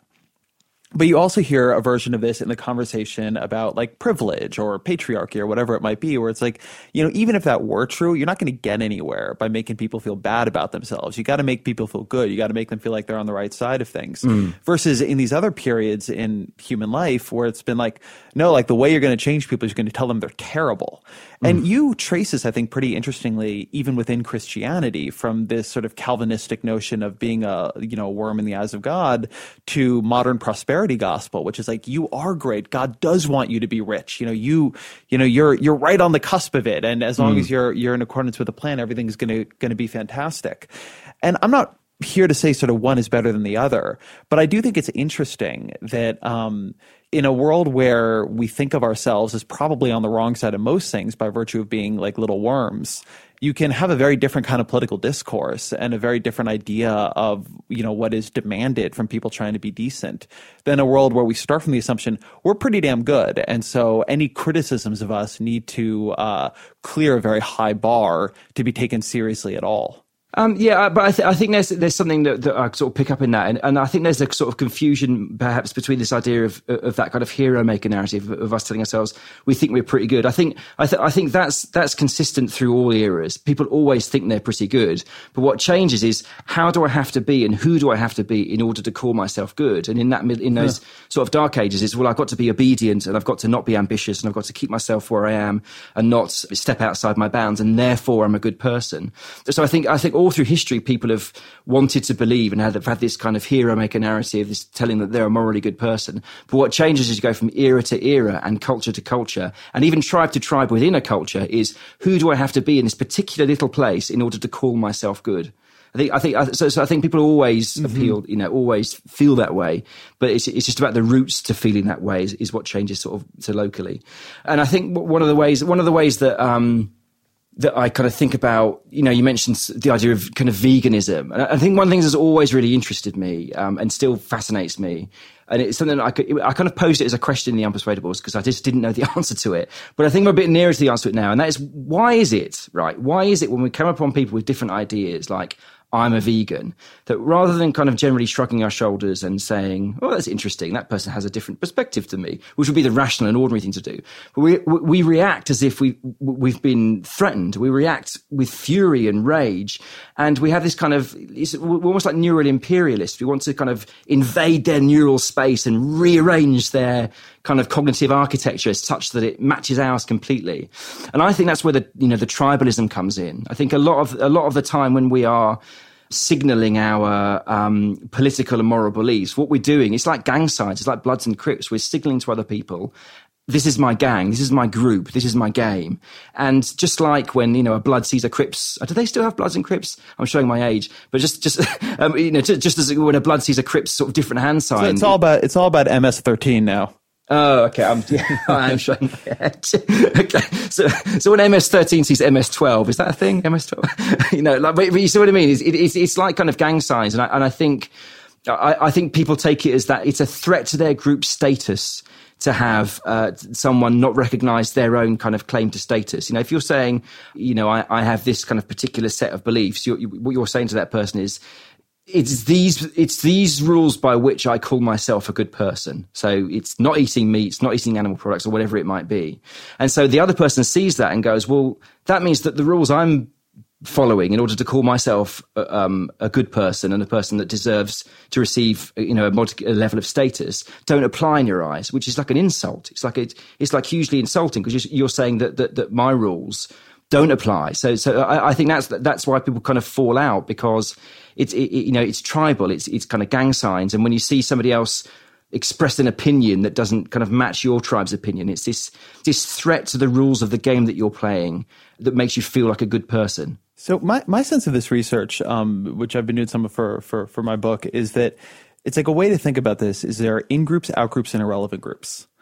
But you also hear a version of this in the conversation about like privilege or patriarchy or whatever it might be, where it's like, you know, even if that were true, you're not going to get anywhere by making people feel bad about themselves. You got to make people feel good. You got to make them feel like they're on the right side of things. Mm. Versus in these other periods in human life where it's been like, no, like the way you're going to change people is you're going to tell them they're terrible. Mm. And you trace this, I think, pretty interestingly, even within Christianity, from this sort of Calvinistic notion of being a, you know, a worm in the eyes of God to modern prosperity gospel, which is like, you are great. God does want you to be rich. You know, you, you know, you're, you're right on the cusp of it. And as long mm. as you're, you're in accordance with the plan, everything's going to, going to be fantastic. And I'm not here to say sort of one is better than the other, but I do think it's interesting that, um, in a world where we think of ourselves as probably on the wrong side of most things by virtue of being like little worms, you can have a very different kind of political discourse and a very different idea of, you know, what is demanded from people trying to be decent than a world where we start from the assumption we're pretty damn good. And so any criticisms of us need to uh, clear a very high bar to be taken seriously at all. Um, yeah, but I, th- I think there's there's something that, that I sort of pick up in that, and, and I think there's a sort of confusion perhaps between this idea of of that kind of hero maker narrative of, of us telling ourselves we think we're pretty good. I think I, th- I think that's that's consistent through all eras. People always think they're pretty good, but what changes is how do I have to be and who do I have to be in order to call myself good? And in that in those yeah. sort of dark ages, is well, I've got to be obedient and I've got to not be ambitious and I've got to keep myself where I am and not step outside my bounds, and therefore I'm a good person. So I think I think. All through history, people have wanted to believe and have had this kind of hero maker narrative, this telling that they're a morally good person. But what changes as you go from era to era and culture to culture, and even tribe to tribe within a culture, is who do I have to be in this particular little place in order to call myself good? I think, I think, so, so I think people always mm-hmm. appeal, you know, always feel that way, but it's, it's just about the roots to feeling that way is, is what changes sort of to locally. And I think one of the ways, one of the ways that, um, that I kind of think about, you know, you mentioned the idea of kind of veganism. And I think one of the things that's always really interested me um, and still fascinates me, and it's something that I could, I kind of posed it as a question in the Unpersuadables because I just didn't know the answer to it. But I think we're a bit nearer to the answer to it now. And that is, why is it, right? Why is it when we come upon people with different ideas, like, I'm a vegan, that rather than kind of generally shrugging our shoulders and saying, oh, that's interesting, that person has a different perspective to me, which would be the rational and ordinary thing to do. But we, we react as if we, we've been threatened. We react with fury and rage. And we have this kind of, it's, we're almost like neural imperialists. We want to kind of invade their neural space and rearrange their kind of cognitive architecture such that it matches ours completely. And I think that's where the, you know, the tribalism comes in. I think a lot of, a lot of the time when we are signaling our um, political and moral beliefs, what we're doing, it's like gang signs, it's like Bloods and Crips. We're signaling to other people, this is my gang, this is my group, this is my game. And just like when, you know, a Blood sees a Crips, do they still have Bloods and Crips? I'm showing my age, but just, just, um, you know, just, just as when a Blood sees a Crips sort of different hand sign. So it's all about, it's all about M S thirteen now. Oh, okay. I'm, yeah, I'm showing my head. Okay. So, so when M S thirteen sees M S twelve, is that a thing? M S twelve? You know, like, but you see what I mean? It's, it, it's, it's like kind of gang signs. And I, and I think, I, I think people take it as that it's a threat to their group status to have uh, someone not recognize their own kind of claim to status. You know, if you're saying, you know, I, I have this kind of particular set of beliefs, you're, you, what you're saying to that person is, It's these, it's these rules by which I call myself a good person. So it's not eating meat, it's not eating animal products or whatever it might be. And so the other person sees that and goes, well, that means that the rules I'm following in order to call myself um, a good person and a person that deserves to receive, you know, a, mod- a level of status don't apply in your eyes, which is like an insult. It's like, it, it's like hugely insulting because you're, you're saying that, that, that my rules don't apply. So, so I, I think that's, that's why people kind of fall out, because it's, it, you know, it's tribal, it's, it's kind of gang signs. And when you see somebody else express an opinion that doesn't kind of match your tribe's opinion, it's this, this threat to the rules of the game that you're playing that makes you feel like a good person. So my, my sense of this research, um, which I've been doing some of for, for, for my book, is that it's like a way to think about this is there are in-groups, out-groups, and irrelevant groups.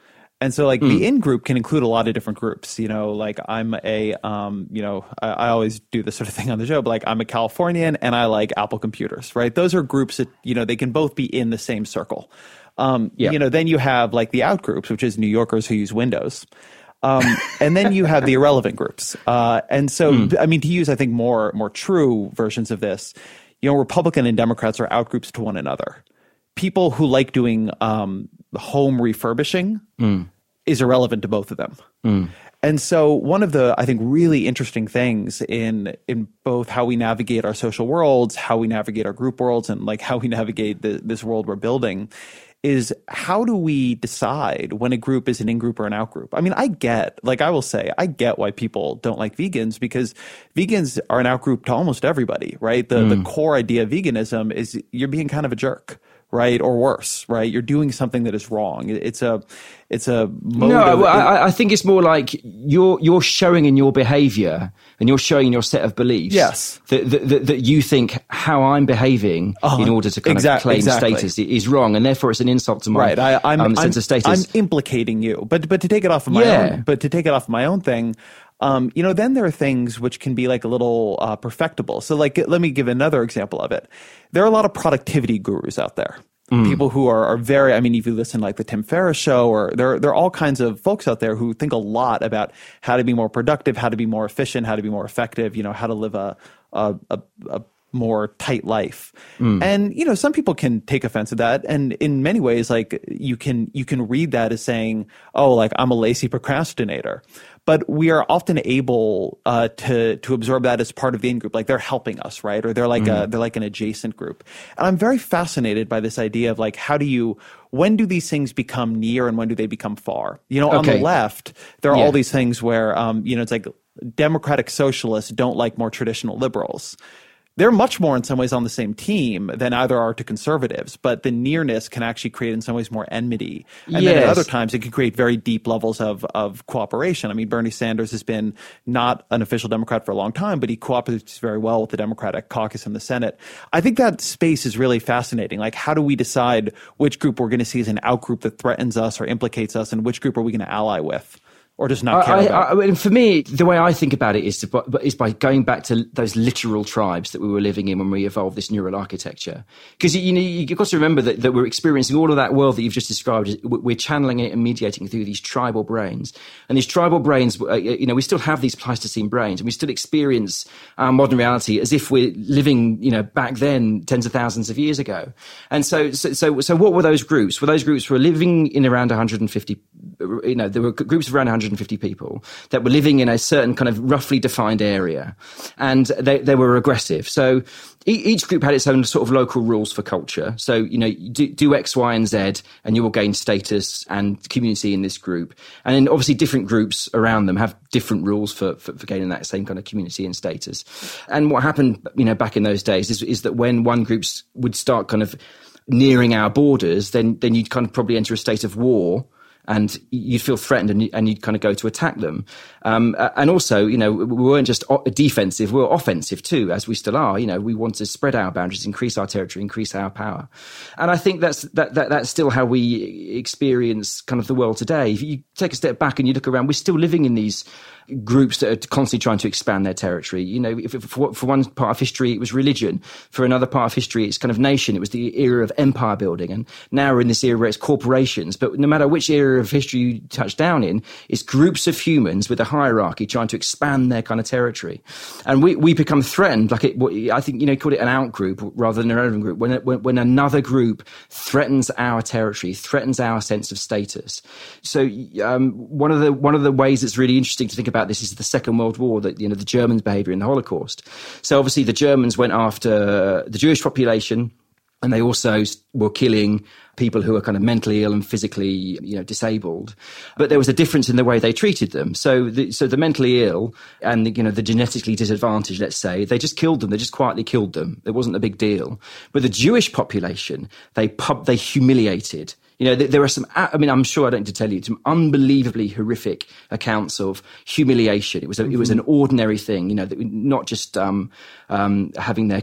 And so like Mm. the in-group can include a lot of different groups. You know, like I'm a, um, you know, I, I always do this sort of thing on the show, but like I'm a Californian and I like Apple computers, right? Those are groups that, you know, they can both be in the same circle. Um, Yeah. You know, then you have like the out groups, which is New Yorkers who use Windows. Um, and then you have the irrelevant groups. Uh, and so, Mm. I mean, to use, I think, more more true versions of this, you know, Republican and Democrats are out groups to one another. People who like doing um, home refurbishing Mm. is irrelevant to both of them. Mm. And so one of the, I think, really interesting things in in both how we navigate our social worlds, how we navigate our group worlds, and like how we navigate the, this world we're building is how do we decide when a group is an in-group or an out-group? I mean, I get, like I will say, I get why people don't like vegans because vegans are an out-group to almost everybody, right? The, mm. the core idea of veganism is you're being kind of a jerk. Right, or worse, right? You're doing something that is wrong. It's a, it's a mode no. Of, I, I think it's more like you're you're showing in your behaviour and you're showing in your set of beliefs. Yes, that that, that you think how I'm behaving uh-huh. in order to kind exactly, of claim exactly. status is wrong, and therefore it's an insult to my right. I, I'm, um, I'm, sense of status. I'm implicating you, but but to take it off of my yeah. own, but to take it off of my own thing. Um, you know, then there are things which can be like a little uh, perfectible. So like, let me give another example of it. There are a lot of productivity gurus out there. Mm. People who are, are very, I mean, if you listen to like the Tim Ferriss show, or there, there are all kinds of folks out there who think a lot about how to be more productive, how to be more efficient, how to be more effective, you know, how to live a, a, a, a more tight life. Mm. And, you know, some people can take offense at that. And in many ways, like you can, you can read that as saying, oh, like I'm a lazy procrastinator. But we are often able uh, to to absorb that as part of the in-group, like they're helping us, right? Or they're like mm. a, they're like an adjacent group. And I'm very fascinated by this idea of like, how do you, when do these things become near and when do they become far? You know, okay. on the left, there are yeah. all these things where, um, you know, it's like democratic socialists don't like more traditional liberals. They're much more in some ways on the same team than either are to conservatives, but the nearness can actually create in some ways more enmity. And yes. then at other times it can create very deep levels of, of cooperation. I mean, Bernie Sanders has been not an official Democrat for a long time, but he cooperates very well with the Democratic caucus in the Senate. I think that space is really fascinating. Like, how do we decide which group we're going to see as an out-group that threatens us or implicates us, and which group are we going to ally with? Or just not care I, about? I, I mean, for me, the way I think about it is, to, is by going back to those literal tribes that we were living in when we evolved this neural architecture. Because you know, you've got to remember that, that we're experiencing all of that world that you've just described. We're channeling it and mediating through these tribal brains. And these tribal brains, you know, we still have these Pleistocene brains, and we still experience our modern reality as if we're living, you know, back then, tens of thousands of years ago. And so, so, so, so what were those groups? Well, those groups were living in around one hundred fifty, you know, there were groups of around one hundred fifty people that were living in a certain kind of roughly defined area, and they, they were aggressive. So each group had its own sort of local rules for culture. So, you know, do, do X, Y, and Z, and you will gain status and community in this group. And then obviously different groups around them have different rules for, for, for gaining that same kind of community and status. And what happened, you know, back in those days is, is that when one group would start kind of nearing our borders, then, then you'd kind of probably enter a state of war, and you'd feel threatened, and, you, and you'd kind of go to attack them. Um, and also, you know, we weren't just defensive, we were offensive too, as we still are. You know, we want to spread our boundaries, increase our territory, increase our power. And I think that's that, that that's still how we experience kind of the world today. If you take a step back and you look around, we're still living in these groups that are constantly trying to expand their territory. You know, if, if for, for one part of history, it was religion. For another part of history, it's kind of nation. It was the era of empire building. And now we're in this era where it's corporations. But no matter which era of history you touch down in, it's groups of humans with a hierarchy trying to expand their kind of territory. And we, we become threatened, like it, I think, you know, call it an out group rather than an irrelevant group. When, when, when another group threatens our territory, threatens our sense of status. So um, one of the, one of the ways that's really interesting to think about this is the Second World War, that, you know, the Germans' behavior in the Holocaust. So obviously the Germans went after the Jewish population, and they also were killing people who were kind of mentally ill and physically, you know, disabled. But there was a difference in the way they treated them. So the, so the mentally ill and, the, you know, the genetically disadvantaged, let's say, they just killed them. They just quietly killed them. It wasn't a big deal. But the Jewish population, they pub, they humiliated. You know, there are some, I mean, I'm sure I don't need to tell you, some unbelievably horrific accounts of humiliation. It was a, mm-hmm. it was an ordinary thing, you know, that not just um, um, having their kind of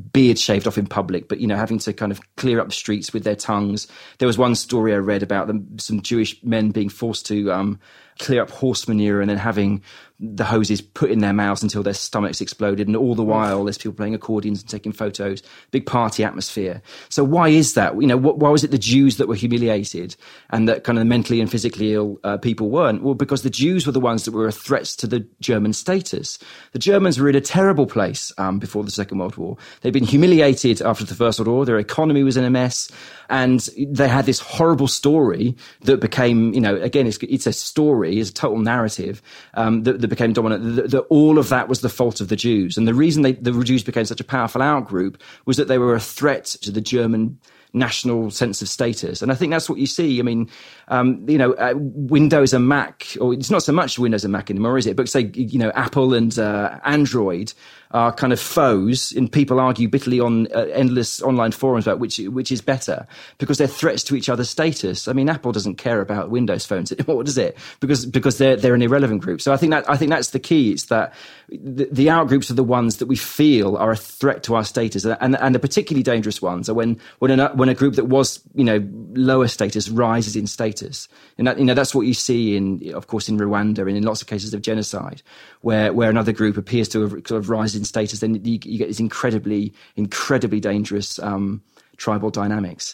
beards shaved off in public, but, you know, having to kind of clear up the streets with their tongues. There was one story I read about them, some Jewish men being forced to um, clear up horse manure and then having the hoses put in their mouths until their stomachs exploded. And all the while, there's people playing accordions and taking photos, big party atmosphere. So why is that? You know, wh- why was it the Jews that were humiliated and that kind of mentally and physically ill uh, people weren't? Well, because the Jews were the ones that were a threat to the German status. The Germans were in a terrible place um, before the Second World War. They'd been humiliated after the First World War. Their economy was in a mess. And they had this horrible story that became, you know, again, it's, it's a story, it's a total narrative um, that, that became dominant. That, that all of that was the fault of the Jews. And the reason they, the Jews became such a powerful outgroup was that they were a threat to the German national sense of status. And I think that's what you see. I mean, um, you know, uh, Windows and Mac, or it's not so much Windows and Mac anymore, is it? But say, you know, Apple and uh, Android are kind of foes, and people argue bitterly on uh, endless online forums about which which is better, because they're threats to each other's status. I mean, Apple doesn't care about Windows phones anymore, does it? Because because they're they're an irrelevant group. So I think that I think that's the key. It's that the, the outgroups are the ones that we feel are a threat to our status, and and the particularly dangerous ones are when when a, when a group that was, you know, lower status rises in status, and that, you know, that's what you see in, of course, in Rwanda and in lots of cases of genocide, where where another group appears to have sort of risen in status, then you, you get these incredibly, incredibly dangerous um, tribal dynamics.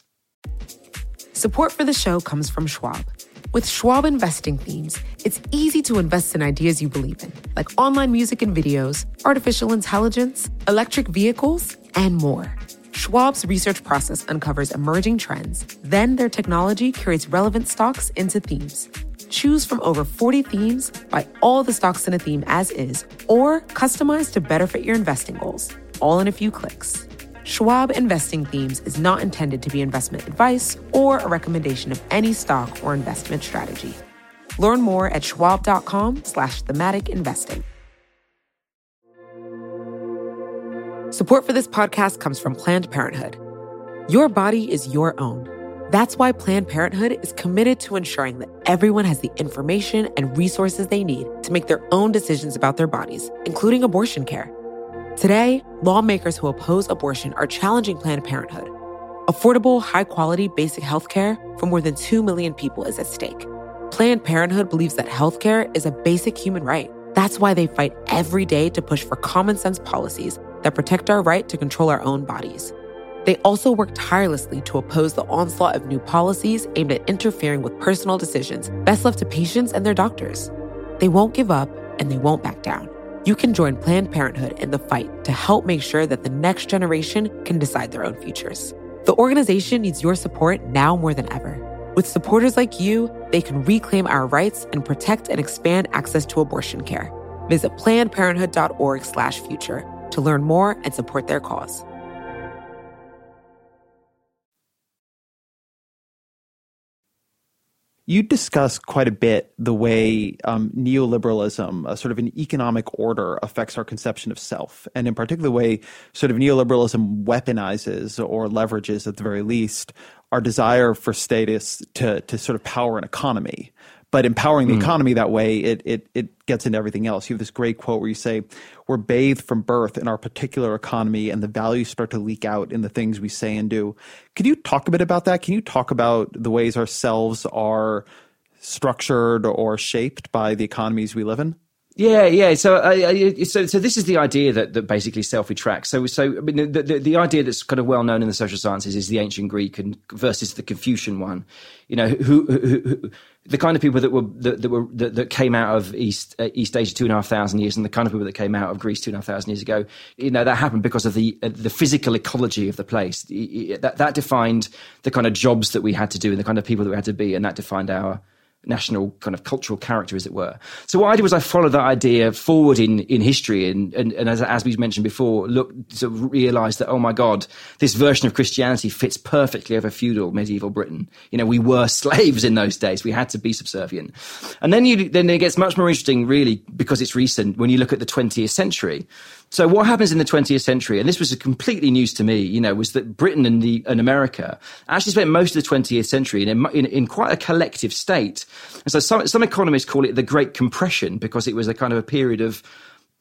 Support for the show comes from Schwab. With Schwab investing themes, it's easy to invest in ideas you believe in, like online music and videos, artificial intelligence, electric vehicles, and more. Schwab's research process uncovers emerging trends. Then their technology curates relevant stocks into themes. Choose from over forty themes, buy all the stocks in a theme as is, or customize to better fit your investing goals, all in a few clicks. Schwab Investing Themes is not intended to be investment advice or a recommendation of any stock or investment strategy. Learn more at schwab.com slash thematic investing. Support for this podcast comes from Planned Parenthood. Your body is your own. That's why Planned Parenthood is committed to ensuring that everyone has the information and resources they need to make their own decisions about their bodies, including abortion care. Today, lawmakers who oppose abortion are challenging Planned Parenthood. Affordable, high-quality basic health care for more than two million people is at stake. Planned Parenthood believes that health care is a basic human right. That's why they fight every day to push for common-sense policies that protect our right to control our own bodies. They also work tirelessly to oppose the onslaught of new policies aimed at interfering with personal decisions best left to patients and their doctors. They won't give up, and they won't back down. You can join Planned Parenthood in the fight to help make sure that the next generation can decide their own futures. The organization needs your support now more than ever. With supporters like you, they can reclaim our rights and protect and expand access to abortion care. Visit plannedparenthood.org slash future to learn more and support their cause. You discuss quite a bit the way um, neoliberalism, a sort of an economic order, affects our conception of self, and in particular the way sort of neoliberalism weaponizes or leverages, at the very least, our desire for status to to sort of power an economy. But empowering the mm. economy that way, it it it gets into everything else. You have this great quote where you say, "We're bathed from birth in our particular economy, and the values start to leak out in the things we say and do." Can you talk a bit about that? Can you talk about the ways ourselves are structured or shaped by the economies we live in? Yeah, yeah. So, uh, so, so this is the idea that, that basically self retracts. So, so I mean, the, the the idea that's kind of well known in the social sciences is the ancient Greek and versus the Confucian one. You know, who, who, who the kind of people that were that, that were that, that came out of East uh, East Asia two and a half thousand years, and the kind of people that came out of Greece two and a half thousand years ago. You know, that happened because of the uh, the physical ecology of the place. That that defined the kind of jobs that we had to do and the kind of people that we had to be, and that defined our national kind of cultural character, as it were. So what I did was I followed that idea forward in, in history, and, and, and as, as we mentioned before, look, to realize that, oh my God, this version of Christianity fits perfectly over feudal medieval Britain. You know, we were slaves in those days. We had to be subservient. And then you, then it gets much more interesting, really, because it's recent, when you look at the twentieth century. So what happens in the twentieth century, and this was completely news to me, you know, was that Britain and the and America actually spent most of the twentieth century in, in, in quite a collective state. And so some, some economists call it the Great Compression, because it was a kind of a period of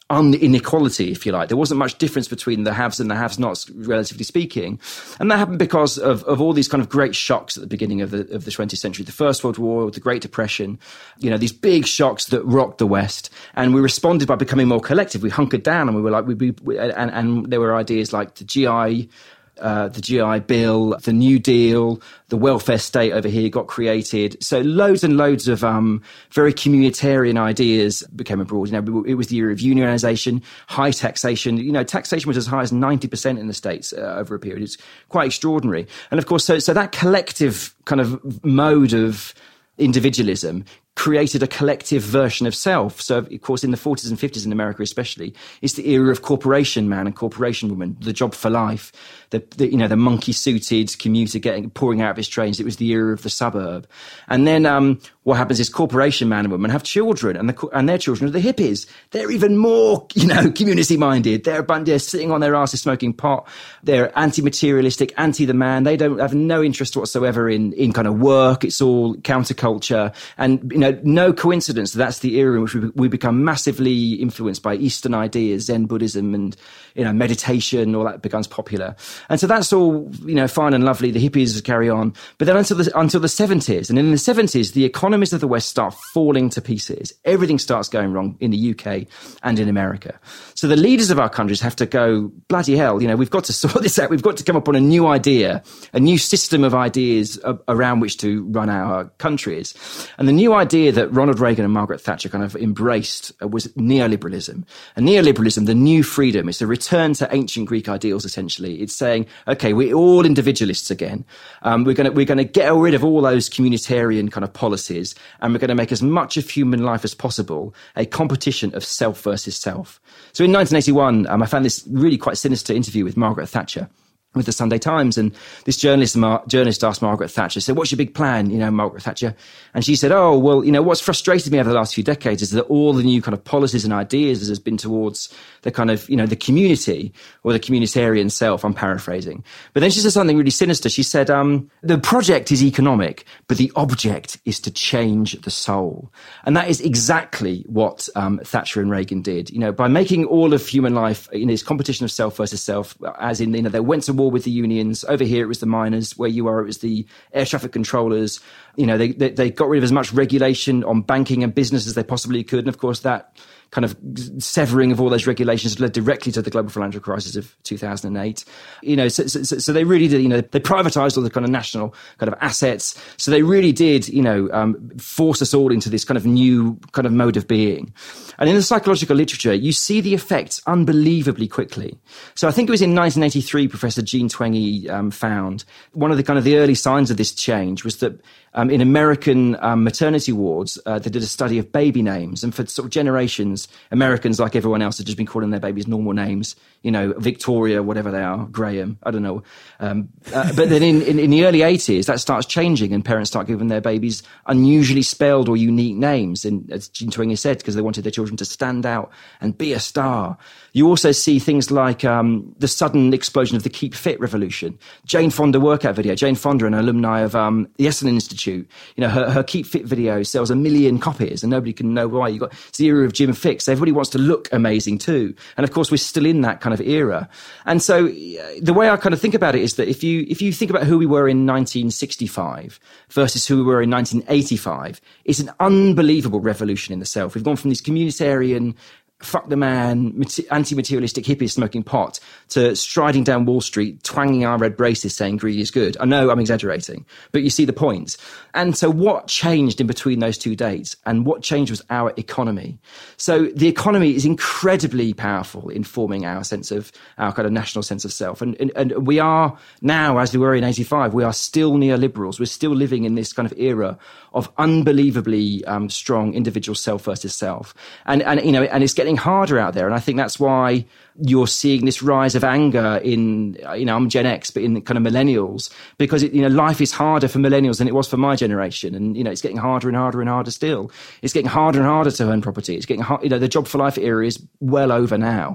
on inequality, if you like. There wasn't much difference between the haves and the have-nots, relatively speaking. And that happened because of, of all these kind of great shocks at the beginning of the, of the twentieth century. The First World War, the Great Depression, you know, these big shocks that rocked the West. And we responded by becoming more collective. We hunkered down and we were like, we, we and, and there were ideas like the G I Uh, the G I Bill, the New Deal, the welfare state over here got created. So loads and loads of um, very communitarian ideas became abroad. You know, it was the era of unionization, high taxation. You know, taxation was as high as ninety percent in the States uh, over a period. It's quite extraordinary. And of course, so so that collective kind of mode of individualism created a collective version of self. So, of course, in the forties and fifties in America especially, it's the era of corporation man and corporation woman, the job for life, the, the you know, the monkey-suited commuter getting pouring out of his trains. It was the era of the suburb. And then um, what happens is corporation man and woman have children, and, the, and their children are the hippies. They're even more, you know, community-minded. They're, they're sitting on their asses smoking pot. They're anti-materialistic, anti-the man. They don't have no interest whatsoever in, in kind of work. It's all counterculture. And, you know, no coincidence that that's the era in which we, we become massively influenced by Eastern ideas, Zen Buddhism, and, you know, meditation. All that becomes popular, and so that's all, you know, fine and lovely. The hippies carry on, but then until the until the seventies, and in the seventies, the economies of the West start falling to pieces. Everything starts going wrong in the U K and in America. So the leaders of our countries have to go, bloody hell, you know, we've got to sort this out. We've got to come up on a new idea, a new system of ideas around which to run our countries, and the new idea that Ronald Reagan and Margaret Thatcher kind of embraced was neoliberalism. And neoliberalism, the new freedom, is a return to ancient Greek ideals, essentially. It's saying, okay, we're all individualists again. Um, we're going to we're going to get rid of all those communitarian kind of policies, and we're going to make as much of human life as possible a competition of self versus self. So in nineteen eighty-one, um, I found this really quite sinister interview with Margaret Thatcher with the Sunday Times, and this journalist, Mar- journalist asked Margaret Thatcher, said, "What's your big plan, you know, Margaret Thatcher?" And she said, "Oh, well, you know, what's frustrated me over the last few decades is that all the new kind of policies and ideas has been towards the kind of, you know, the community or the communitarian self." I'm paraphrasing. But then she said something really sinister. She said, um, "The project is economic, but the object is to change the soul." And that is exactly what um, Thatcher and Reagan did. You know, by making all of human life, you know, this competition of self versus self, as in, you know, they went to war with the unions. Over here, it was the miners. Where you are, it was the air traffic controllers. You know, they, they, they got rid of as much regulation on banking and business as they possibly could. And of course, that kind of severing of all those regulations led directly to the global financial crisis of two thousand eight. You know, so, so, so they really did, you know, they privatized all the kind of national kind of assets. So they really did, you know, um, force us all into this kind of new kind of mode of being. And in the psychological literature, you see the effects unbelievably quickly. So I think it was in nineteen eighty-three, Professor Jean Twenge um, found one of the kind of the early signs of this change was that um, in American um, maternity wards, uh, they did a study of baby names, and for sort of generations, Americans, like everyone else, had just been calling their babies normal names, you know, Victoria, whatever they are, Graham, I don't know. Um, uh, but then in, in, in the early eighties, that starts changing, and parents start giving their babies unusually spelled or unique names, and as Jean Twenge said, because they wanted their children to stand out and be a star. You also see things like um, the sudden explosion of the Keep Fit revolution. Jane Fonda workout video. Jane Fonda, an alumni of um, the Esalen Institute, you know, her, her Keep Fit video sells a million copies, and nobody can know why. You got it's the era of Jim Fixx. Everybody wants to look amazing too, and of course we're still in that kind of era. And so the way I kind of think about it is that if you if you think about who we were in nineteen sixty-five versus who we were in nineteen eighty-five, it's an unbelievable revolution in the self. We've gone from these communitarian, fuck the man, anti-materialistic hippies smoking pot to striding down Wall Street, twanging our red braces saying greed is good. I know I'm exaggerating, but you see the point. And so what changed in between those two dates, and what changed was our economy. So the economy is incredibly powerful in forming our sense of, our kind of national sense of self. And, and, and we are now, as we were in eighty-five, we are still neoliberals. We're still living in this kind of era of unbelievably um, strong individual self versus self. And, and, you know, and it's getting harder out there. And I think that's why you're seeing this rise of anger in, you know, I'm Gen X, but in the kind of millennials, because, it, you know, life is harder for millennials than it was for my generation. And, you know, it's getting harder and harder and harder still. It's getting harder and harder to earn property. It's getting hard, you know, the job for life era is well over now.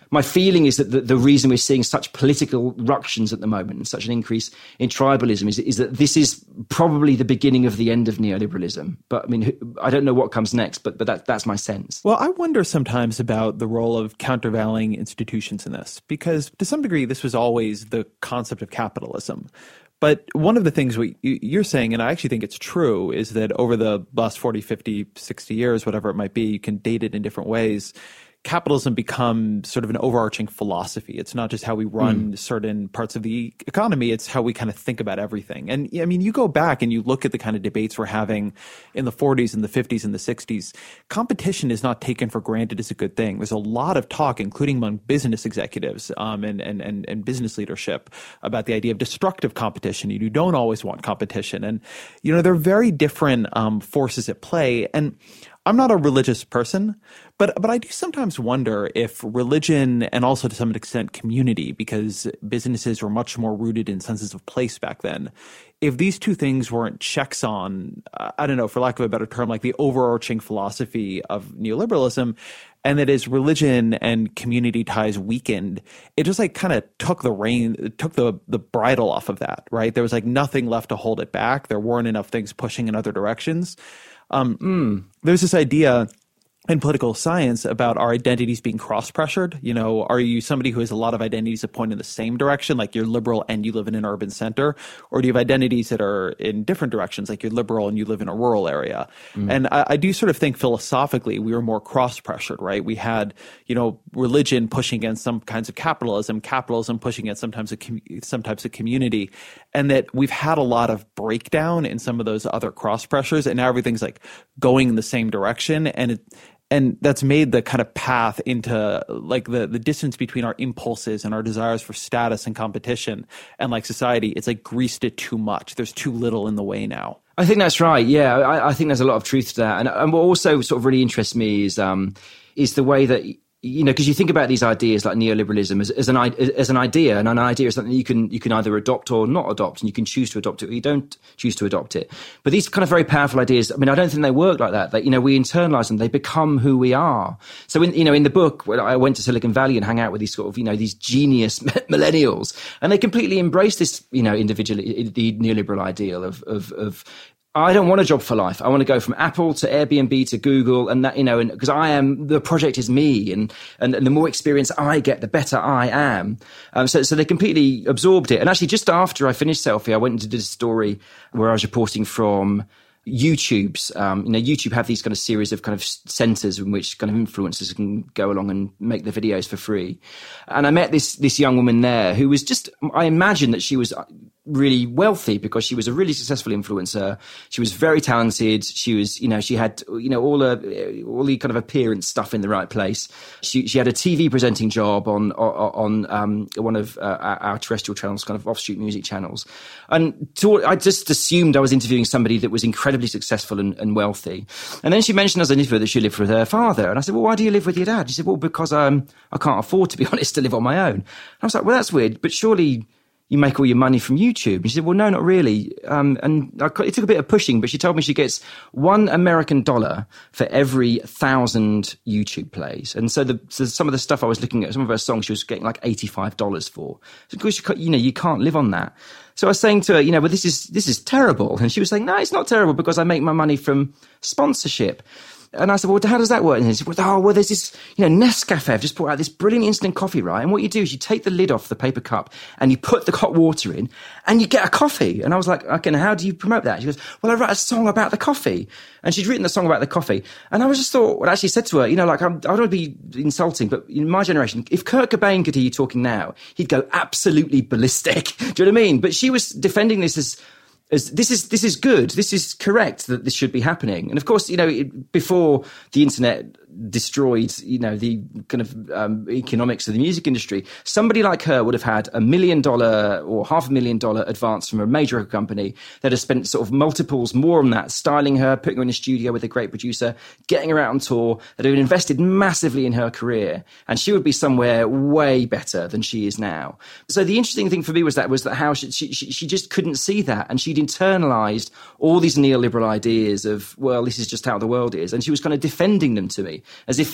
my feeling is that the, the reason we're seeing such political ructions at the moment and such an increase in tribalism is, is that this is probably the beginning of the end of neoliberalism. But I mean, I don't know what comes next, but but that, that's my sense. Well, I wonder sometimes about the role of countervailing institutions in this, because to some degree, this was always the concept of capitalism. But one of the things we, you're saying, and I actually think it's true, is that over the last forty, fifty, sixty years, whatever it might be, you can date it in different ways, capitalism becomes sort of an overarching philosophy. It's not just how we run mm. certain parts of the economy. It's how we kind of think about everything. And I mean, you go back and you look at the kind of debates we're having in the forties and the fifties and the sixties. Competition is not taken for granted as a good thing. There's a lot of talk, including among business executives um, and, and, and, and business leadership, about the idea of destructive competition. You don't always want competition. And, you know, there are very different um, forces at play. And I'm not a religious person, but but I do sometimes wonder if religion and also to some extent community, because businesses were much more rooted in senses of place back then, if these two things weren't checks on, I don't know, for lack of a better term, like the overarching philosophy of neoliberalism, and that as religion and community ties weakened, it just like kind of took the rein, it took the the bridle off of that, right? There was like nothing left to hold it back. There weren't enough things pushing in other directions. Um, mm. There's this idea in political science about our identities being cross-pressured. You know, are you somebody who has a lot of identities that point in the same direction, like you're liberal and you live in an urban center? Or do you have identities that are in different directions, like you're liberal and you live in a rural area? Mm. And I, I do sort of think philosophically we were more cross-pressured, right? We had, you know, religion pushing against some kinds of capitalism, capitalism pushing against some types of, com- some types of community, and that we've had a lot of breakdown in some of those other cross-pressures, and now everything's like going in the same direction. And it, And that's made the kind of path into like the, the distance between our impulses and our desires for status and competition and like society, it's like greased it too much. There's too little in the way now. I think that's right. Yeah, I, I think there's a lot of truth to that. And, and what also sort of really interests me is um, is the way that, you know, because you think about these ideas like neoliberalism as, as an as an idea, and an idea is something you can you can either adopt or not adopt, and you can choose to adopt it or you don't choose to adopt it. But these kind of very powerful ideas, I mean, I don't think they work like that. That, you know, we internalize them; they become who we are. So, in you know, in the book, when I went to Silicon Valley and hang out with these sort of, you know, these genius millennials, and they completely embrace this, you know, individual, the neoliberal ideal of of of. I don't want a job for life. I want to go from Apple to Airbnb to Google, and that, you know, and because I am, the project is me, and, and, and the more experience I get, the better I am. Um, so, so they completely absorbed it. And actually, just after I finished Selfie, I went and did a story where I was reporting from YouTube's, um, you know, YouTube have these kind of series of kind of centers in which kind of influencers can go along and make the videos for free. And I met this, this young woman there who was just, I imagine that she was really wealthy because she was a really successful influencer. She was very talented. She was, you know, she had, you know, all the, all the kind of appearance stuff in the right place. She, she had a T V presenting job on, on, on um, one of uh, our terrestrial channels, kind of offshoot music channels. And to, I just assumed I was interviewing somebody that was incredibly successful and, and wealthy. And then she mentioned as an interviewer that she lived with her father. And I said, well, why do you live with your dad? She said, well, because um, I can't afford, to be honest, to live on my own. And I was like, well, that's weird, but surely you make all your money from YouTube. And she said, well, no, not really. Um, and I, it took a bit of pushing, but she told me she gets one American dollar for every thousand YouTube plays. And so, the, so some of the stuff I was looking at, some of her songs, she was getting like eighty-five dollars for. So of course, you, you know, you can't live on that. So I was saying to her, you know, well, this is, this is terrible. And she was saying, no, it's not terrible because I make my money from sponsorship. And I said, well, how does that work? And he said, well, oh, well, there's this, you know, Nescafe. I've just brought out this brilliant instant coffee, right? And what you do is you take the lid off the paper cup and you put the hot water in and you get a coffee. And I was like, okay, now how do you promote that? She goes, well, I write a song about the coffee. And she'd written the song about the coffee. And I was just thought, well, I actually said to her, you know, like, I'm, I don't want to be insulting, but in my generation, if Kurt Cobain could hear you talking now, he'd go absolutely ballistic. Do you know what I mean? But she was defending this as, As this is this is good. This is correct that this should be happening. And of course, you know, it, before the internet destroyed, you know, the kind of um, economics of the music industry, somebody like her would have had a million dollar or half a million dollar advance from a major record company that has spent sort of multiples more on that, styling her, putting her in a studio with a great producer, getting her out on tour, that have invested massively in her career, and she would be somewhere way better than she is now. So the interesting thing for me was that was that how she she, she just couldn't see that, and she'd internalized all these neoliberal ideas of, well, this is just how the world is, and she was kind of defending them to me as if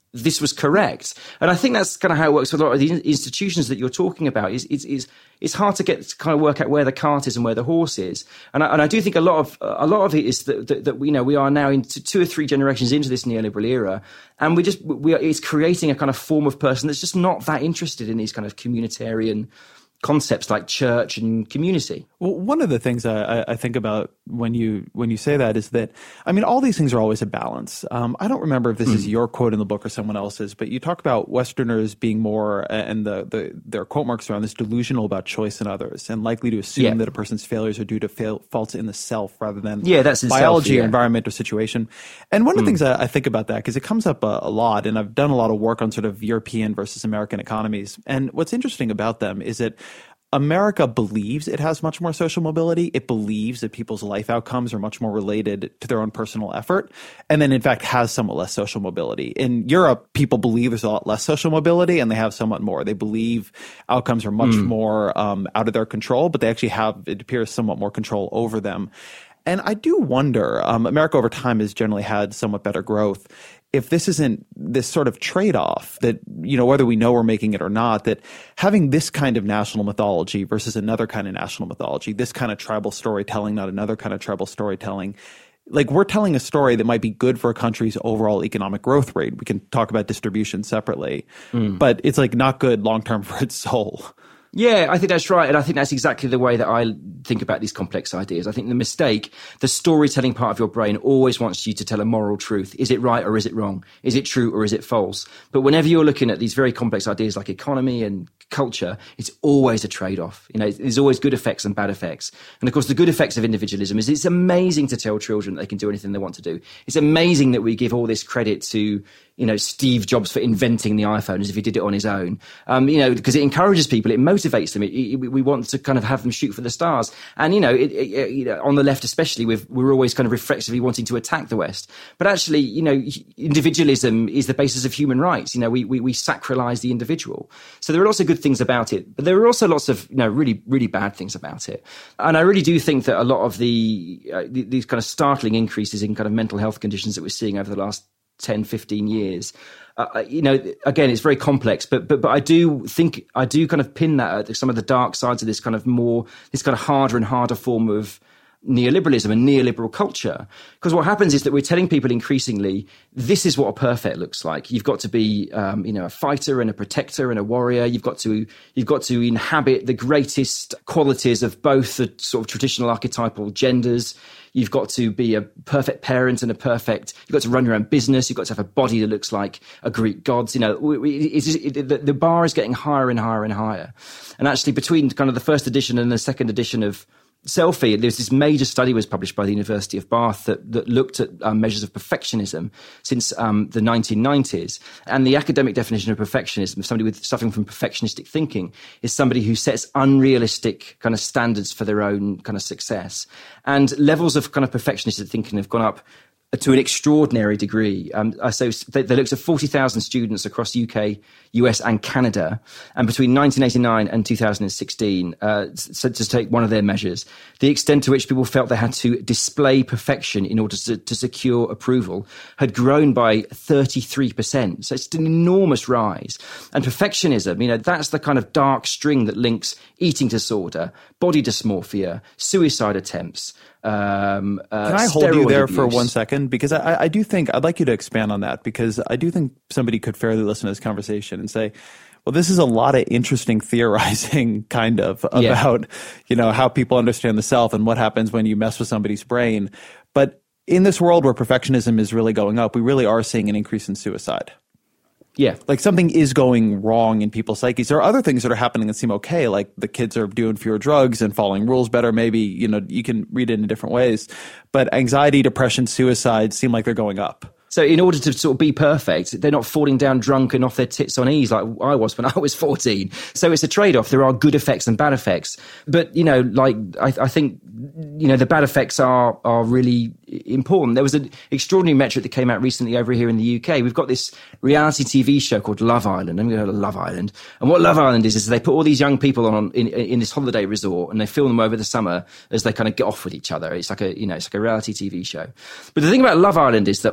this was correct. And I think that's kind of how it works with a lot of the institutions that you're talking about. Is is is it's hard to get to kind of work out where the cart is and where the horse is. And I, and I do think a lot of a lot of it is that that, that we you know we are now into two or three generations into this neoliberal era, and we just we are it's creating a kind of form of person that's just not that interested in these kind of communitarian concepts like church and community. Well, one of the things I, I think about when you when you say that is that, I mean, all these things are always a balance. Um, I don't remember if this mm. is your quote in the book or someone else's, but you talk about Westerners being more, and the, the their quote marks around this, delusional about choice in others and likely to assume yeah. that a person's failures are due to fail, faults in the self rather than yeah, that's biology self, yeah. or environment or situation. And one of the mm. things I, I think about that, because it comes up a, a lot, and I've done a lot of work on sort of European versus American economies. And what's interesting about them is that America believes it has much more social mobility. It believes that people's life outcomes are much more related to their own personal effort, and then in fact has somewhat less social mobility. In Europe, people believe there's a lot less social mobility, and they have somewhat more. They believe outcomes are much mm. more um, out of their control, but they actually have, it appears, somewhat more control over them. And I do wonder, um, America over time has generally had somewhat better growth. If this isn't this sort of trade-off that, you know, whether we know we're making it or not, that having this kind of national mythology versus another kind of national mythology, this kind of tribal storytelling, not another kind of tribal storytelling, like we're telling a story that might be good for a country's overall economic growth rate. We can talk about distribution separately, mm. but it's like not good long-term for its soul. Yeah, I think that's right. And I think that's exactly the way that I think about these complex ideas. I think the mistake, the storytelling part of your brain always wants you to tell a moral truth. Is it right or is it wrong? Is it true or is it false? But whenever you're looking at these very complex ideas like economy and culture, it's always a trade-off. You know, there's always good effects and bad effects. And of course, the good effects of individualism is it's amazing to tell children that they can do anything they want to do. It's amazing that we give all this credit to, you know, Steve Jobs for inventing the iPhone as if he did it on his own. Um, you know, because it encourages people, it motivates them. It, it, we want to kind of have them shoot for the stars. And, you know, it, it, you know on the left especially, we've, we're always kind of reflexively wanting to attack the West. But actually, you know, individualism is the basis of human rights. You know, we, we, we sacralize the individual. So there are lots of good things about it, but there are also lots of, you know, really, really bad things about it. And I really do think that a lot of the, uh, these kind of startling increases in kind of mental health conditions that we're seeing over the last ten, fifteen years, uh, you know, again, it's very complex, but, but, but I do think, I do kind of pin that at some of the dark sides of this kind of more, this kind of harder and harder form of neoliberalism and neoliberal culture. Because what happens is that we're telling people increasingly, this is what a perfect looks like. You've got to be, um, you know, a fighter and a protector and a warrior. You've got to, you've got to inhabit the greatest qualities of both the sort of traditional archetypal genders. You've got to be a perfect parent and a perfect, you've got to run your own business. You've got to have a body that looks like a Greek god's. You know, it's, it, the, the bar is getting higher and higher and higher. And actually between kind of the first edition and the second edition of Selfie, there's this major study was published by the University of Bath that, that looked at um, measures of perfectionism since um, the nineteen nineties. And the academic definition of perfectionism, somebody with suffering from perfectionistic thinking, is somebody who sets unrealistic kind of standards for their own kind of success. And levels of kind of perfectionistic thinking have gone up to an extraordinary degree. Um, so they, they looked at forty thousand students across U K, U S and Canada. And between nineteen eighty-nine and two thousand sixteen, uh, so to take one of their measures, the extent to which people felt they had to display perfection in order to, to secure approval had grown by thirty-three percent. So it's an enormous rise. And perfectionism, you know, that's the kind of dark string that links eating disorder, body dysmorphia, suicide attempts, Um, uh, Can I hold you there abuse. for one second? Because I, I do think, I'd like you to expand on that, because I do think somebody could fairly listen to this conversation and say, well, this is a lot of interesting theorizing kind of about, yeah. you know, how people understand the self and what happens when you mess with somebody's brain. But in this world where perfectionism is really going up, we really are seeing an increase in suicide. Yeah. Like something is going wrong in people's psyches. There are other things that are happening that seem okay, like the kids are doing fewer drugs and following rules better. Maybe, you know, you can read it in different ways. But anxiety, depression, suicide seem like they're going up. So in order to sort of be perfect, they're not falling down drunk and off their tits on ease like I was when I was fourteen. So it's a trade-off. There are good effects and bad effects. But, you know, like I, I think, you know, the bad effects are are really important. There was an extraordinary metric that came out recently over here in the U K. We've got this reality T V show called Love Island. I'm going to go to Love Island. And what Love Island is, is they put all these young people on in, in this holiday resort and they film them over the summer as they kind of get off with each other. It's like a, you know, it's like a reality T V show. But the thing about Love Island is that all the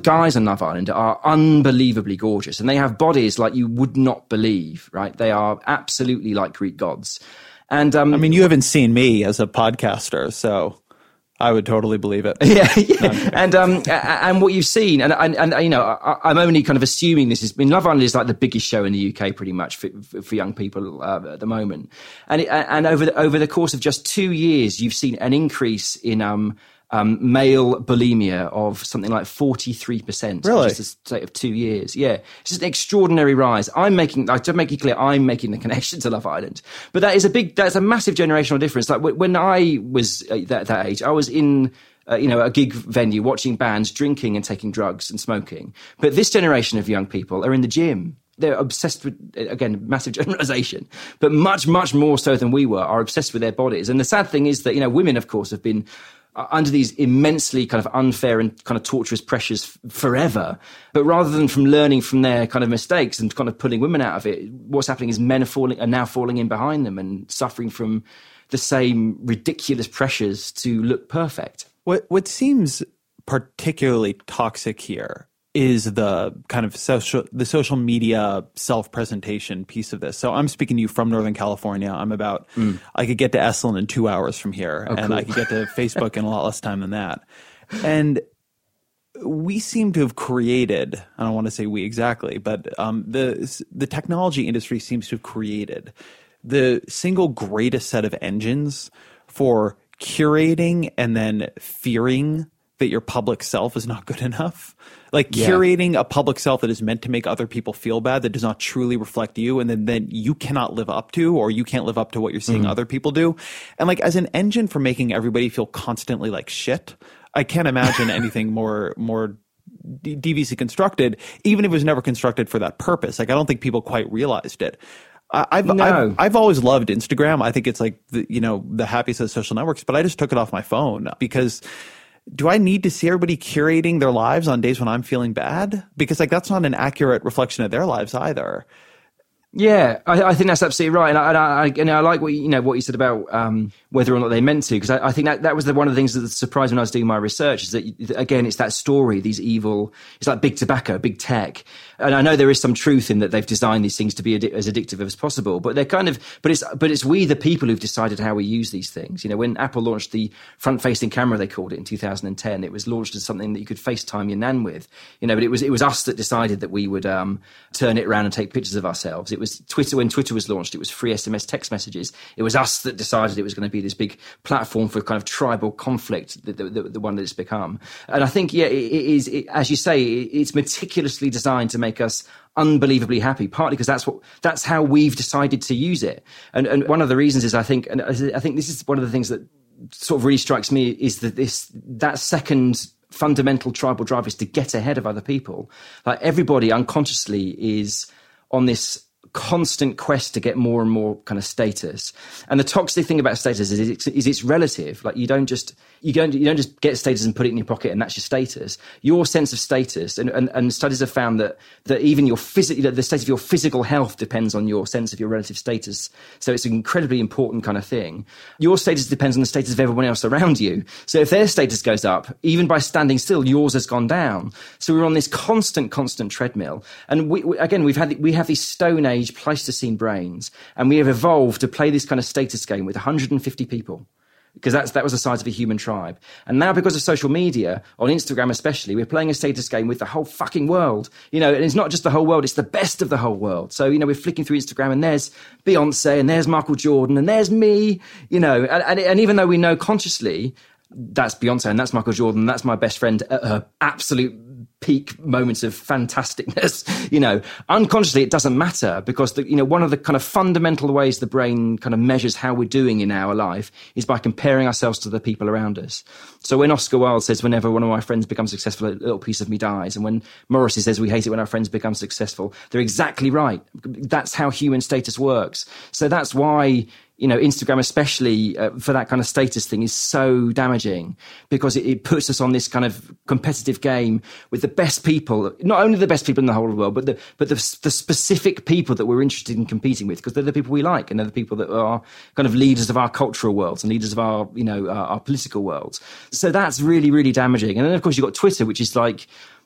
guys on Love Island are unbelievably gorgeous, and they have bodies like you would not believe, right? They are absolutely like Greek gods. And um, I mean, you haven't seen me as a podcaster, so I would totally believe it. Yeah, yeah. and um, and what you've seen, and and, and you know, I, I'm only kind of assuming this is. I mean, Love Island is like the biggest show in the U K, pretty much for, for young people uh, at the moment. And it, and over the, over the course of just two years, you've seen an increase in um. Um, male bulimia of something like forty-three percent. Really? Just a state of two years. Yeah. It's just an extraordinary rise. I'm making, like, to make it clear, I'm making the connection to Love Island. But that is a big, that's a massive generational difference. Like when I was at that, that age, I was in, uh, you know, a gig venue watching bands, drinking and taking drugs and smoking. But this generation of young people are in the gym. They're obsessed with, again, massive generalization, but much, much more so than we were, are obsessed with their bodies. And the sad thing is that, you know, women, of course, have been under these immensely kind of unfair and kind of torturous pressures f- forever. But rather than from learning from their kind of mistakes and kind of pulling women out of it, what's happening is men are falling, are now falling in behind them and suffering from the same ridiculous pressures to look perfect. What what seems particularly toxic here is the kind of social, the social media self-presentation piece of this. So I'm speaking to you from Northern California. I'm about, mm. I could get to Esalen in two hours from here, oh, and cool. I could get to Facebook in a lot less time than that. And we seem to have created, I don't want to say we exactly, but um, the the technology industry seems to have created the single greatest set of engines for curating and then fearing that your public self is not good enough. Like yeah. curating a public self that is meant to make other people feel bad, that does not truly reflect you, and then, then you cannot live up to, or you can't live up to what you're seeing mm. other people do. And like as an engine for making everybody feel constantly like shit, I can't imagine anything more more d- deviously constructed, even if it was never constructed for that purpose. Like I don't think people quite realized it. I've, no. I've I've always loved Instagram. I think it's like the, you know, the happiest of social networks, but I just took it off my phone because do I need to see everybody curating their lives on days when I'm feeling bad? Because like that's not an accurate reflection of their lives either. Yeah, I, I think that's absolutely right, and I, and I, and I like what you, you know what you said about um, whether or not they meant to, because I, I think that that was the, one of the things that surprised me when I was doing my research. Is that again, it's that story, these evil, it's like big tobacco, big tech, and I know there is some truth in that they've designed these things to be addi- as addictive as possible, but they're kind of, but it's but it's we the people who've decided how we use these things. You know, when Apple launched the front-facing camera, they called it in two thousand ten, it was launched as something that you could FaceTime your nan with. You know, but it was it was us that decided that we would um, turn it around and take pictures of ourselves. It was Twitter, when Twitter was launched, it was free S M S text messages. It was us that decided it was going to be this big platform for kind of tribal conflict, the, the, the one that it's become. And I think, yeah, it, it is, it, as you say, it, it's meticulously designed to make us unbelievably happy, partly because that's what, that's how we've decided to use it. And, and one of the reasons is I think, and I think this is one of the things that sort of really strikes me is that this, that second fundamental tribal drive is to get ahead of other people. Like everybody unconsciously is on this constant quest to get more and more kind of status. And the toxic thing about status is it's, is it's relative. Like you don't just you don't you don't just get status and put it in your pocket and that's your status. Your sense of status, and, and, and studies have found that that even your physical the state of your physical health depends on your sense of your relative status. So it's an incredibly important kind of thing. Your status depends on the status of everyone else around you. So if their status goes up, even by standing still, yours has gone down. So we're on this constant, constant treadmill. And we, we again, we've had we have these Stone Age Pleistocene brains, and we have evolved to play this kind of status game with one hundred fifty people. Because that's that was the size of a human tribe. And now because of social media, on Instagram especially, we're playing a status game with the whole fucking world. You know, and it's not just the whole world, it's the best of the whole world. So, you know, we're flicking through Instagram and there's Beyonce and there's Michael Jordan and there's me, you know. And, and, and even though we know consciously that's Beyonce and that's Michael Jordan, that's my best friend at her absolute peak moments of fantasticness, you know, unconsciously it doesn't matter, because the, you know, one of the kind of fundamental ways the brain kind of measures how we're doing in our life is by comparing ourselves to the people around us. So when Oscar Wilde says, whenever one of my friends becomes successful, a little piece of me dies, and when Morrissey says we hate it when our friends become successful, they're exactly right. That's how human status works. So that's why, you know, Instagram especially uh, for that kind of status thing is so damaging, because it, it puts us on this kind of competitive game with the best people, not only the best people in the whole world, but the but the, the specific people that we're interested in competing with, because they're the people we like, and they're the people that are kind of leaders of our cultural worlds and leaders of our, you know, our, our political worlds. So that's really, really damaging. And then, of course, you've got Twitter, which is like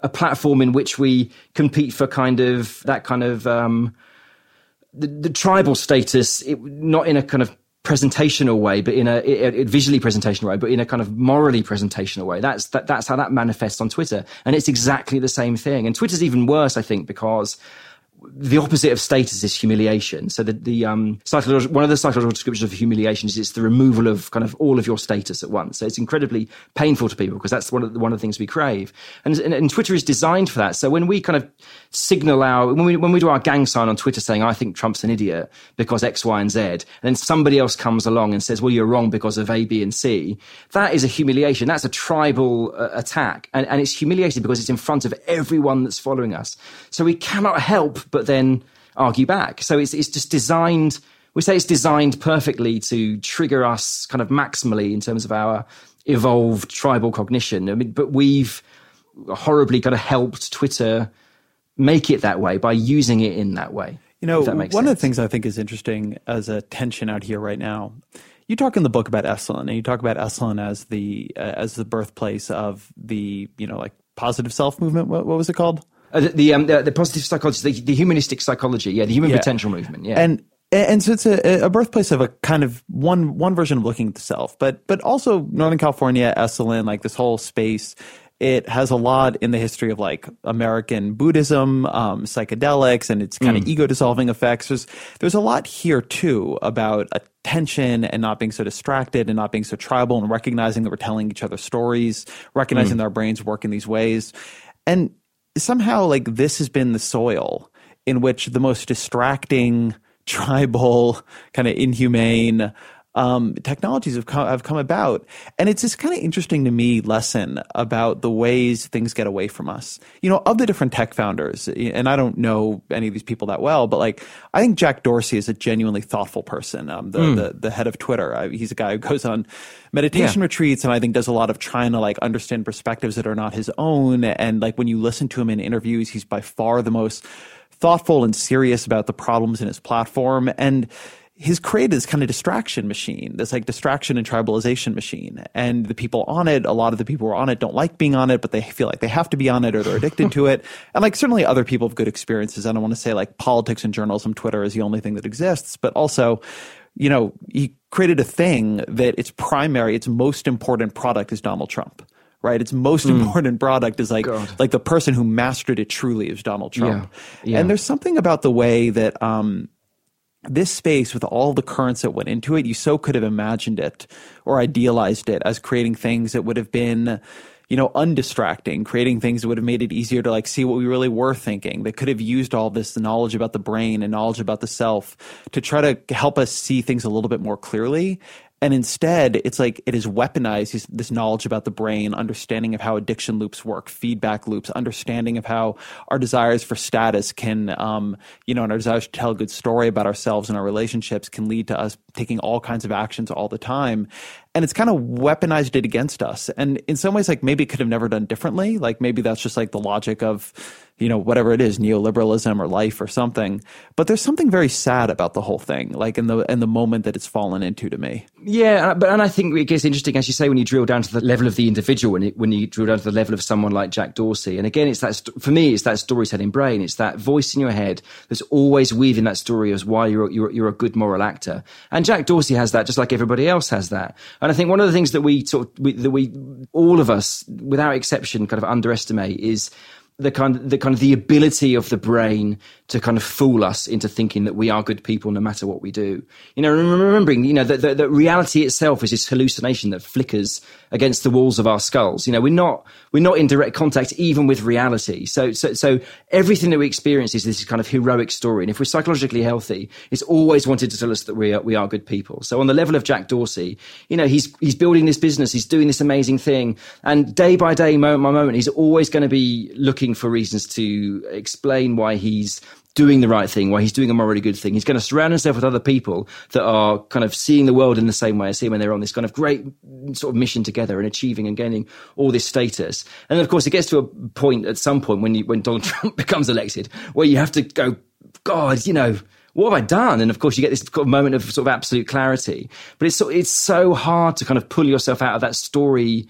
a platform in which we compete for kind of that kind of um, the, the tribal status, it, not in a kind of presentational way, but in a, a, a visually presentational way, but in a kind of morally presentational way. That's that, that's how that manifests on Twitter, and it's exactly the same thing. And Twitter's even worse, I think, because the opposite of status is humiliation. So the, the um, psychological, one of the psychological descriptions of humiliation is it's the removal of kind of all of your status at once. So it's incredibly painful to people because that's one of the, one of the things we crave. And, and, and Twitter is designed for that. So when we kind of signal our, when we, when we do our gang sign on Twitter saying, I think Trump's an idiot because X, Y, and Z, and then somebody else comes along and says, well, you're wrong because of A, B, and C, that is a humiliation. That's a tribal uh, attack. And, and it's humiliating because it's in front of everyone that's following us. So we cannot help but then argue back. So it's it's just designed, we say it's designed perfectly to trigger us kind of maximally in terms of our evolved tribal cognition. I mean, but we've horribly kind of helped Twitter make it that way by using it in that way. You know, one sense. Of the things I think is interesting as a tension out here right now, you talk in the book about Esalen, and you talk about Esalen as the uh, as the birthplace of the, you know, like positive self movement. What, what was it called? Uh, the, the, um, the the positive psychology, the, the humanistic psychology, yeah, the human yeah. potential movement, yeah. And and so it's a, a birthplace of a kind of one one version of looking at the self, but but also Northern California, Esalen, like this whole space. It has a lot in the history of like American Buddhism, um, psychedelics, and its kind mm. of ego dissolving effects. There's there's a lot here too about attention and not being so distracted and not being so tribal and recognizing that we're telling each other stories, recognizing mm. that our brains work in these ways, and somehow, like, this has been the soil in which the most distracting, tribal, kind of inhumane um, technologies have come, have come about. And it's this kind of interesting to me lesson about the ways things get away from us. You know, of the different tech founders, and I don't know any of these people that well, but like, I think Jack Dorsey is a genuinely thoughtful person. Um, the, mm. the, the head of Twitter, I, he's a guy who goes on meditation yeah. retreats, and I think does a lot of trying to like understand perspectives that are not his own. And like, when you listen to him in interviews, he's by far the most thoughtful and serious about the problems in his platform. And he's created this kind of distraction machine, this like distraction and tribalization machine. And the people on it, a lot of the people who are on it don't like being on it, but they feel like they have to be on it or they're addicted to it. And like, certainly other people have good experiences. I don't want to say like politics and journalism, Twitter is the only thing that exists, but also, you know, he created a thing that its primary, its most important product is Donald Trump. Right, its most mm. important product is like God. like the person who mastered it truly is Donald Trump. Yeah. Yeah. And there's something about the way that um, this space, with all the currents that went into it, you so could have imagined it or idealized it as creating things that would have been, you know, undistracting, creating things that would have made it easier to like see what we really were thinking, that could have used all this knowledge about the brain and knowledge about the self to try to help us see things a little bit more clearly. And instead, it's like it is weaponized, this, this knowledge about the brain, understanding of how addiction loops work, feedback loops, understanding of how our desires for status can, um, you know, and our desires to tell a good story about ourselves and our relationships can lead to us taking all kinds of actions all the time. And it's kind of weaponized it against us. And in some ways, like maybe it could have never done differently. Like maybe that's just like the logic of, you know, whatever it is, neoliberalism or life or something. But there's something very sad about the whole thing, like in the in the moment that it's fallen into to me. Yeah, but and I think it gets interesting, as you say, when you drill down to the level of the individual, when, it, when you drill down to the level of someone like Jack Dorsey. And again, it's that, for me, it's that storytelling brain. It's that voice in your head that's always weaving that story as why you're, you're, you're a good moral actor. And Jack Dorsey has that just like everybody else has that. And I think one of the things that we sort of, we, that we, all of us, without exception, kind of underestimate is the kind of, the kind of the ability of the brain to kind of fool us into thinking that we are good people no matter what we do. You know, remembering, you know, that, that, that reality itself is this hallucination that flickers against the walls of our skulls. You know, we're not, we're not in direct contact even with reality. So, so, so everything that we experience is this kind of heroic story. And if we're psychologically healthy, it's always wanted to tell us that we are, we are good people. So on the level of Jack Dorsey, you know, he's, he's building this business, he's doing this amazing thing. And day by day, moment by moment, he's always going to be looking for reasons to explain why he's doing the right thing, why he's doing a morally good thing. He's going to surround himself with other people that are kind of seeing the world in the same way as him, and they're on this kind of great sort of mission together and achieving and gaining all this status. And of course, it gets to a point at some point when you, when Donald Trump becomes elected, where you have to go, God, you know, what have I done? And of course, you get this moment of sort of absolute clarity. But it's so, it's so hard to kind of pull yourself out of that story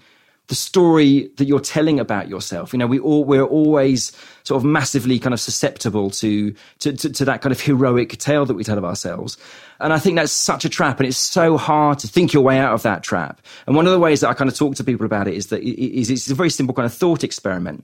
the story that you're telling about yourself. You know, we all, we're always sort of massively kind of susceptible to, to, to, to that kind of heroic tale that we tell of ourselves. And I think that's such a trap, and it's so hard to think your way out of that trap. And one of the ways that I kind of talk to people about it is that it, is it's a very simple kind of thought experiment.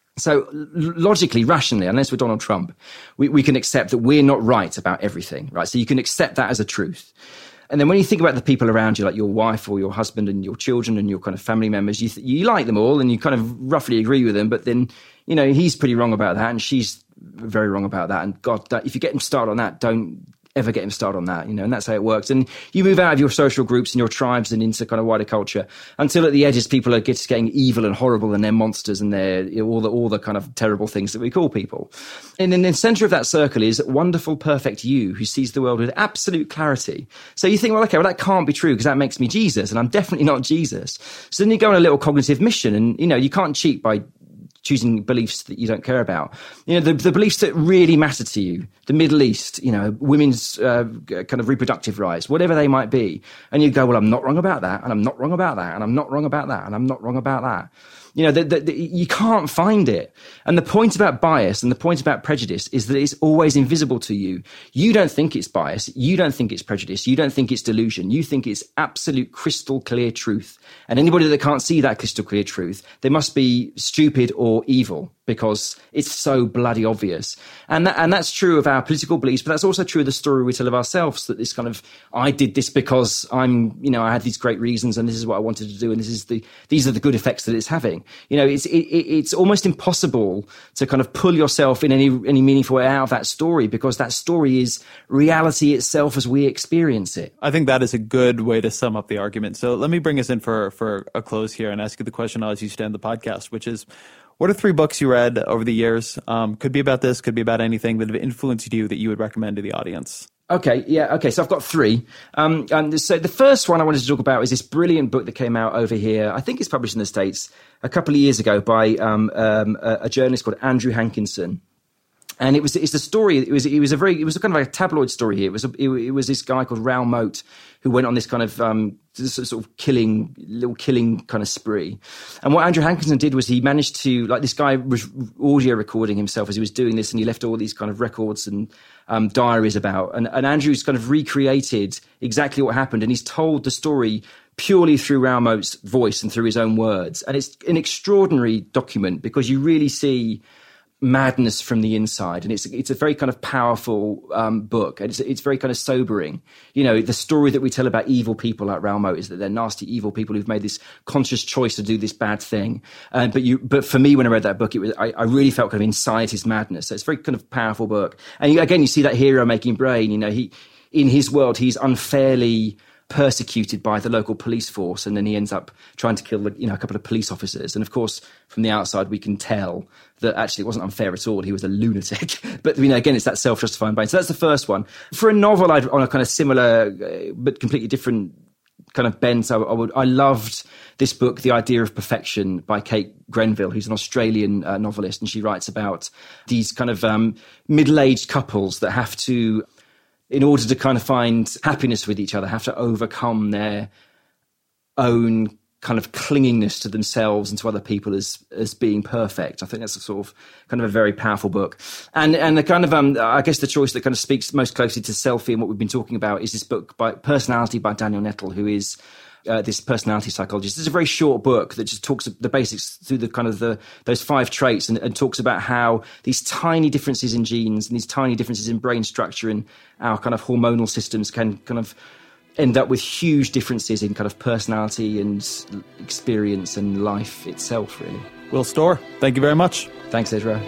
So logically, rationally, unless we're Donald Trump, we, we can accept that we're not right about everything, right? So you can accept that as a truth. And then when you think about the people around you, like your wife or your husband and your children and your kind of family members, you th- you like them all and you kind of roughly agree with them. But then, you know, he's pretty wrong about that and she's very wrong about that. And God, that, if you get him started on that, don't ever get him started on that, you know, and that's how it works. And you move out of your social groups and your tribes and into kind of wider culture until at the edges people are just getting evil and horrible and they're monsters and they're, you know, all the all the kind of terrible things that we call people. And in the center of that circle is wonderful, perfect you who sees the world with absolute clarity. So you think, well, okay, well, that can't be true because that makes me Jesus and I'm definitely not Jesus. So then you go on a little cognitive mission and, you know, you can't cheat by choosing beliefs that you don't care about. You know, the, the beliefs that really matter to you, the Middle East, you know, women's uh, kind of reproductive rights, whatever they might be. And you go, well, I'm not wrong about that, and I'm not wrong about that, and I'm not wrong about that, and I'm not wrong about that. You know, the, the, the, you can't find it. And the point about bias and the point about prejudice is that it's always invisible to you. You don't think it's bias. You don't think it's prejudice. You don't think it's delusion. You think it's absolute crystal clear truth. And anybody that can't see that crystal clear truth, they must be stupid or evil because it's so bloody obvious. And that, and that's true of our political beliefs, but that's also true of the story we tell of ourselves, that this kind of, I did this because I'm, you know, I had these great reasons and this is what I wanted to do and this is the, these are the good effects that it's having. You know, it's it, it's almost impossible to kind of pull yourself in any any meaningful way out of that story because that story is reality itself as we experience it. I think that is a good way to sum up the argument. So let me bring us in for for a close here and ask you the question I'll as you stand the podcast, which is, what are three books you read over the years? Um, could be about this, could be about anything that have influenced you that you would recommend to the audience. Okay, yeah, okay, so I've got three. Um, and so the first one I wanted to talk about is this brilliant book that came out over here. I think it's published in the States a couple of years ago by um, um, a, a journalist called Andrew Hankinson. And it was it's the story. It was it was a very it was a kind of like a tabloid story here. It was a, it, it was this guy called Raoul Moat who went on this kind of um, sort of killing little killing kind of spree. And what Andrew Hankinson did was he managed to, like, this guy was audio recording himself as he was doing this, and he left all these kind of records and um, diaries about. And, and Andrew's kind of recreated exactly what happened, and he's told the story purely through Raoul Moat's voice and through his own words. And it's an extraordinary document because you really see madness from the inside, and it's it's a very kind of powerful um, book, and it's it's very kind of sobering. You know, the story that we tell about evil people like Raoul Moat is that they're nasty, evil people who've made this conscious choice to do this bad thing. Uh, but you, but for me, when I read that book, it was I, I really felt kind of inside his madness. So it's a very kind of powerful book, and you, again, you see that hero making brain. You know, he in his world, he's unfairly persecuted by the local police force, and then he ends up trying to kill, you know, a couple of police officers. And of course, from the outside, we can tell that actually it wasn't unfair at all. He was a lunatic. But, you know, again, it's that self-justifying brain. So that's the first one. For a novel, I'd on a kind of similar uh, but completely different kind of bent, I, I would I loved this book, The Idea of Perfection, by Kate Grenville, who's an Australian uh, novelist, and she writes about these kind of um, middle-aged couples that have to, in order to kind of find happiness with each other, have to overcome their own kind of clingingness to themselves and to other people as as being perfect. I think that's a sort of kind of a very powerful book. And and the kind of, um, I guess the choice that kind of speaks most closely to Selfie and what we've been talking about is this book by Personality by Daniel Nettle, who is Uh, this personality psychologist. It's a very short book that just talks the basics through the kind of the those five traits, and, and talks about how these tiny differences in genes and these tiny differences in brain structure and our kind of hormonal systems can kind of end up with huge differences in kind of personality and experience and life itself, really. Will Storr, thank you very much. Thanks, Ezra.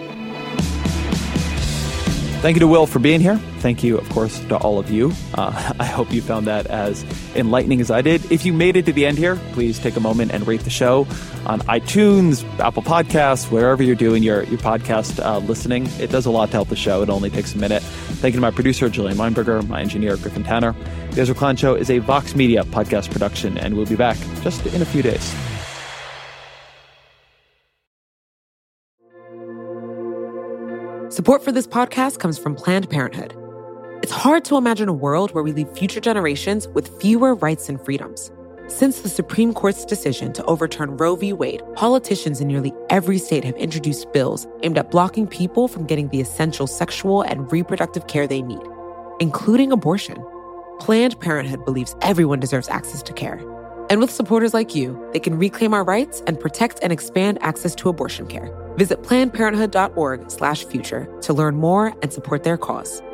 Thank you to Will for being here. Thank you, of course, to all of you. Uh, I hope you found that as enlightening as I did. If you made it to the end here, please take a moment and rate the show on iTunes, Apple Podcasts, wherever you're doing your, your podcast uh, listening. It does a lot to help the show. It only takes a minute. Thank you to my producer, Jillian Weinberger, my engineer, Griffin Tanner. The Ezra Klein Show is a Vox Media podcast production, and we'll be back just in a few days. Support for this podcast comes from Planned Parenthood. It's hard to imagine a world where we leave future generations with fewer rights and freedoms. Since the Supreme Court's decision to overturn Roe v. Wade, politicians in nearly every state have introduced bills aimed at blocking people from getting the essential sexual and reproductive care they need, including abortion. Planned Parenthood believes everyone deserves access to care. And with supporters like you, they can reclaim our rights and protect and expand access to abortion care. Visit planned parenthood dot org slash future to learn more and support their cause.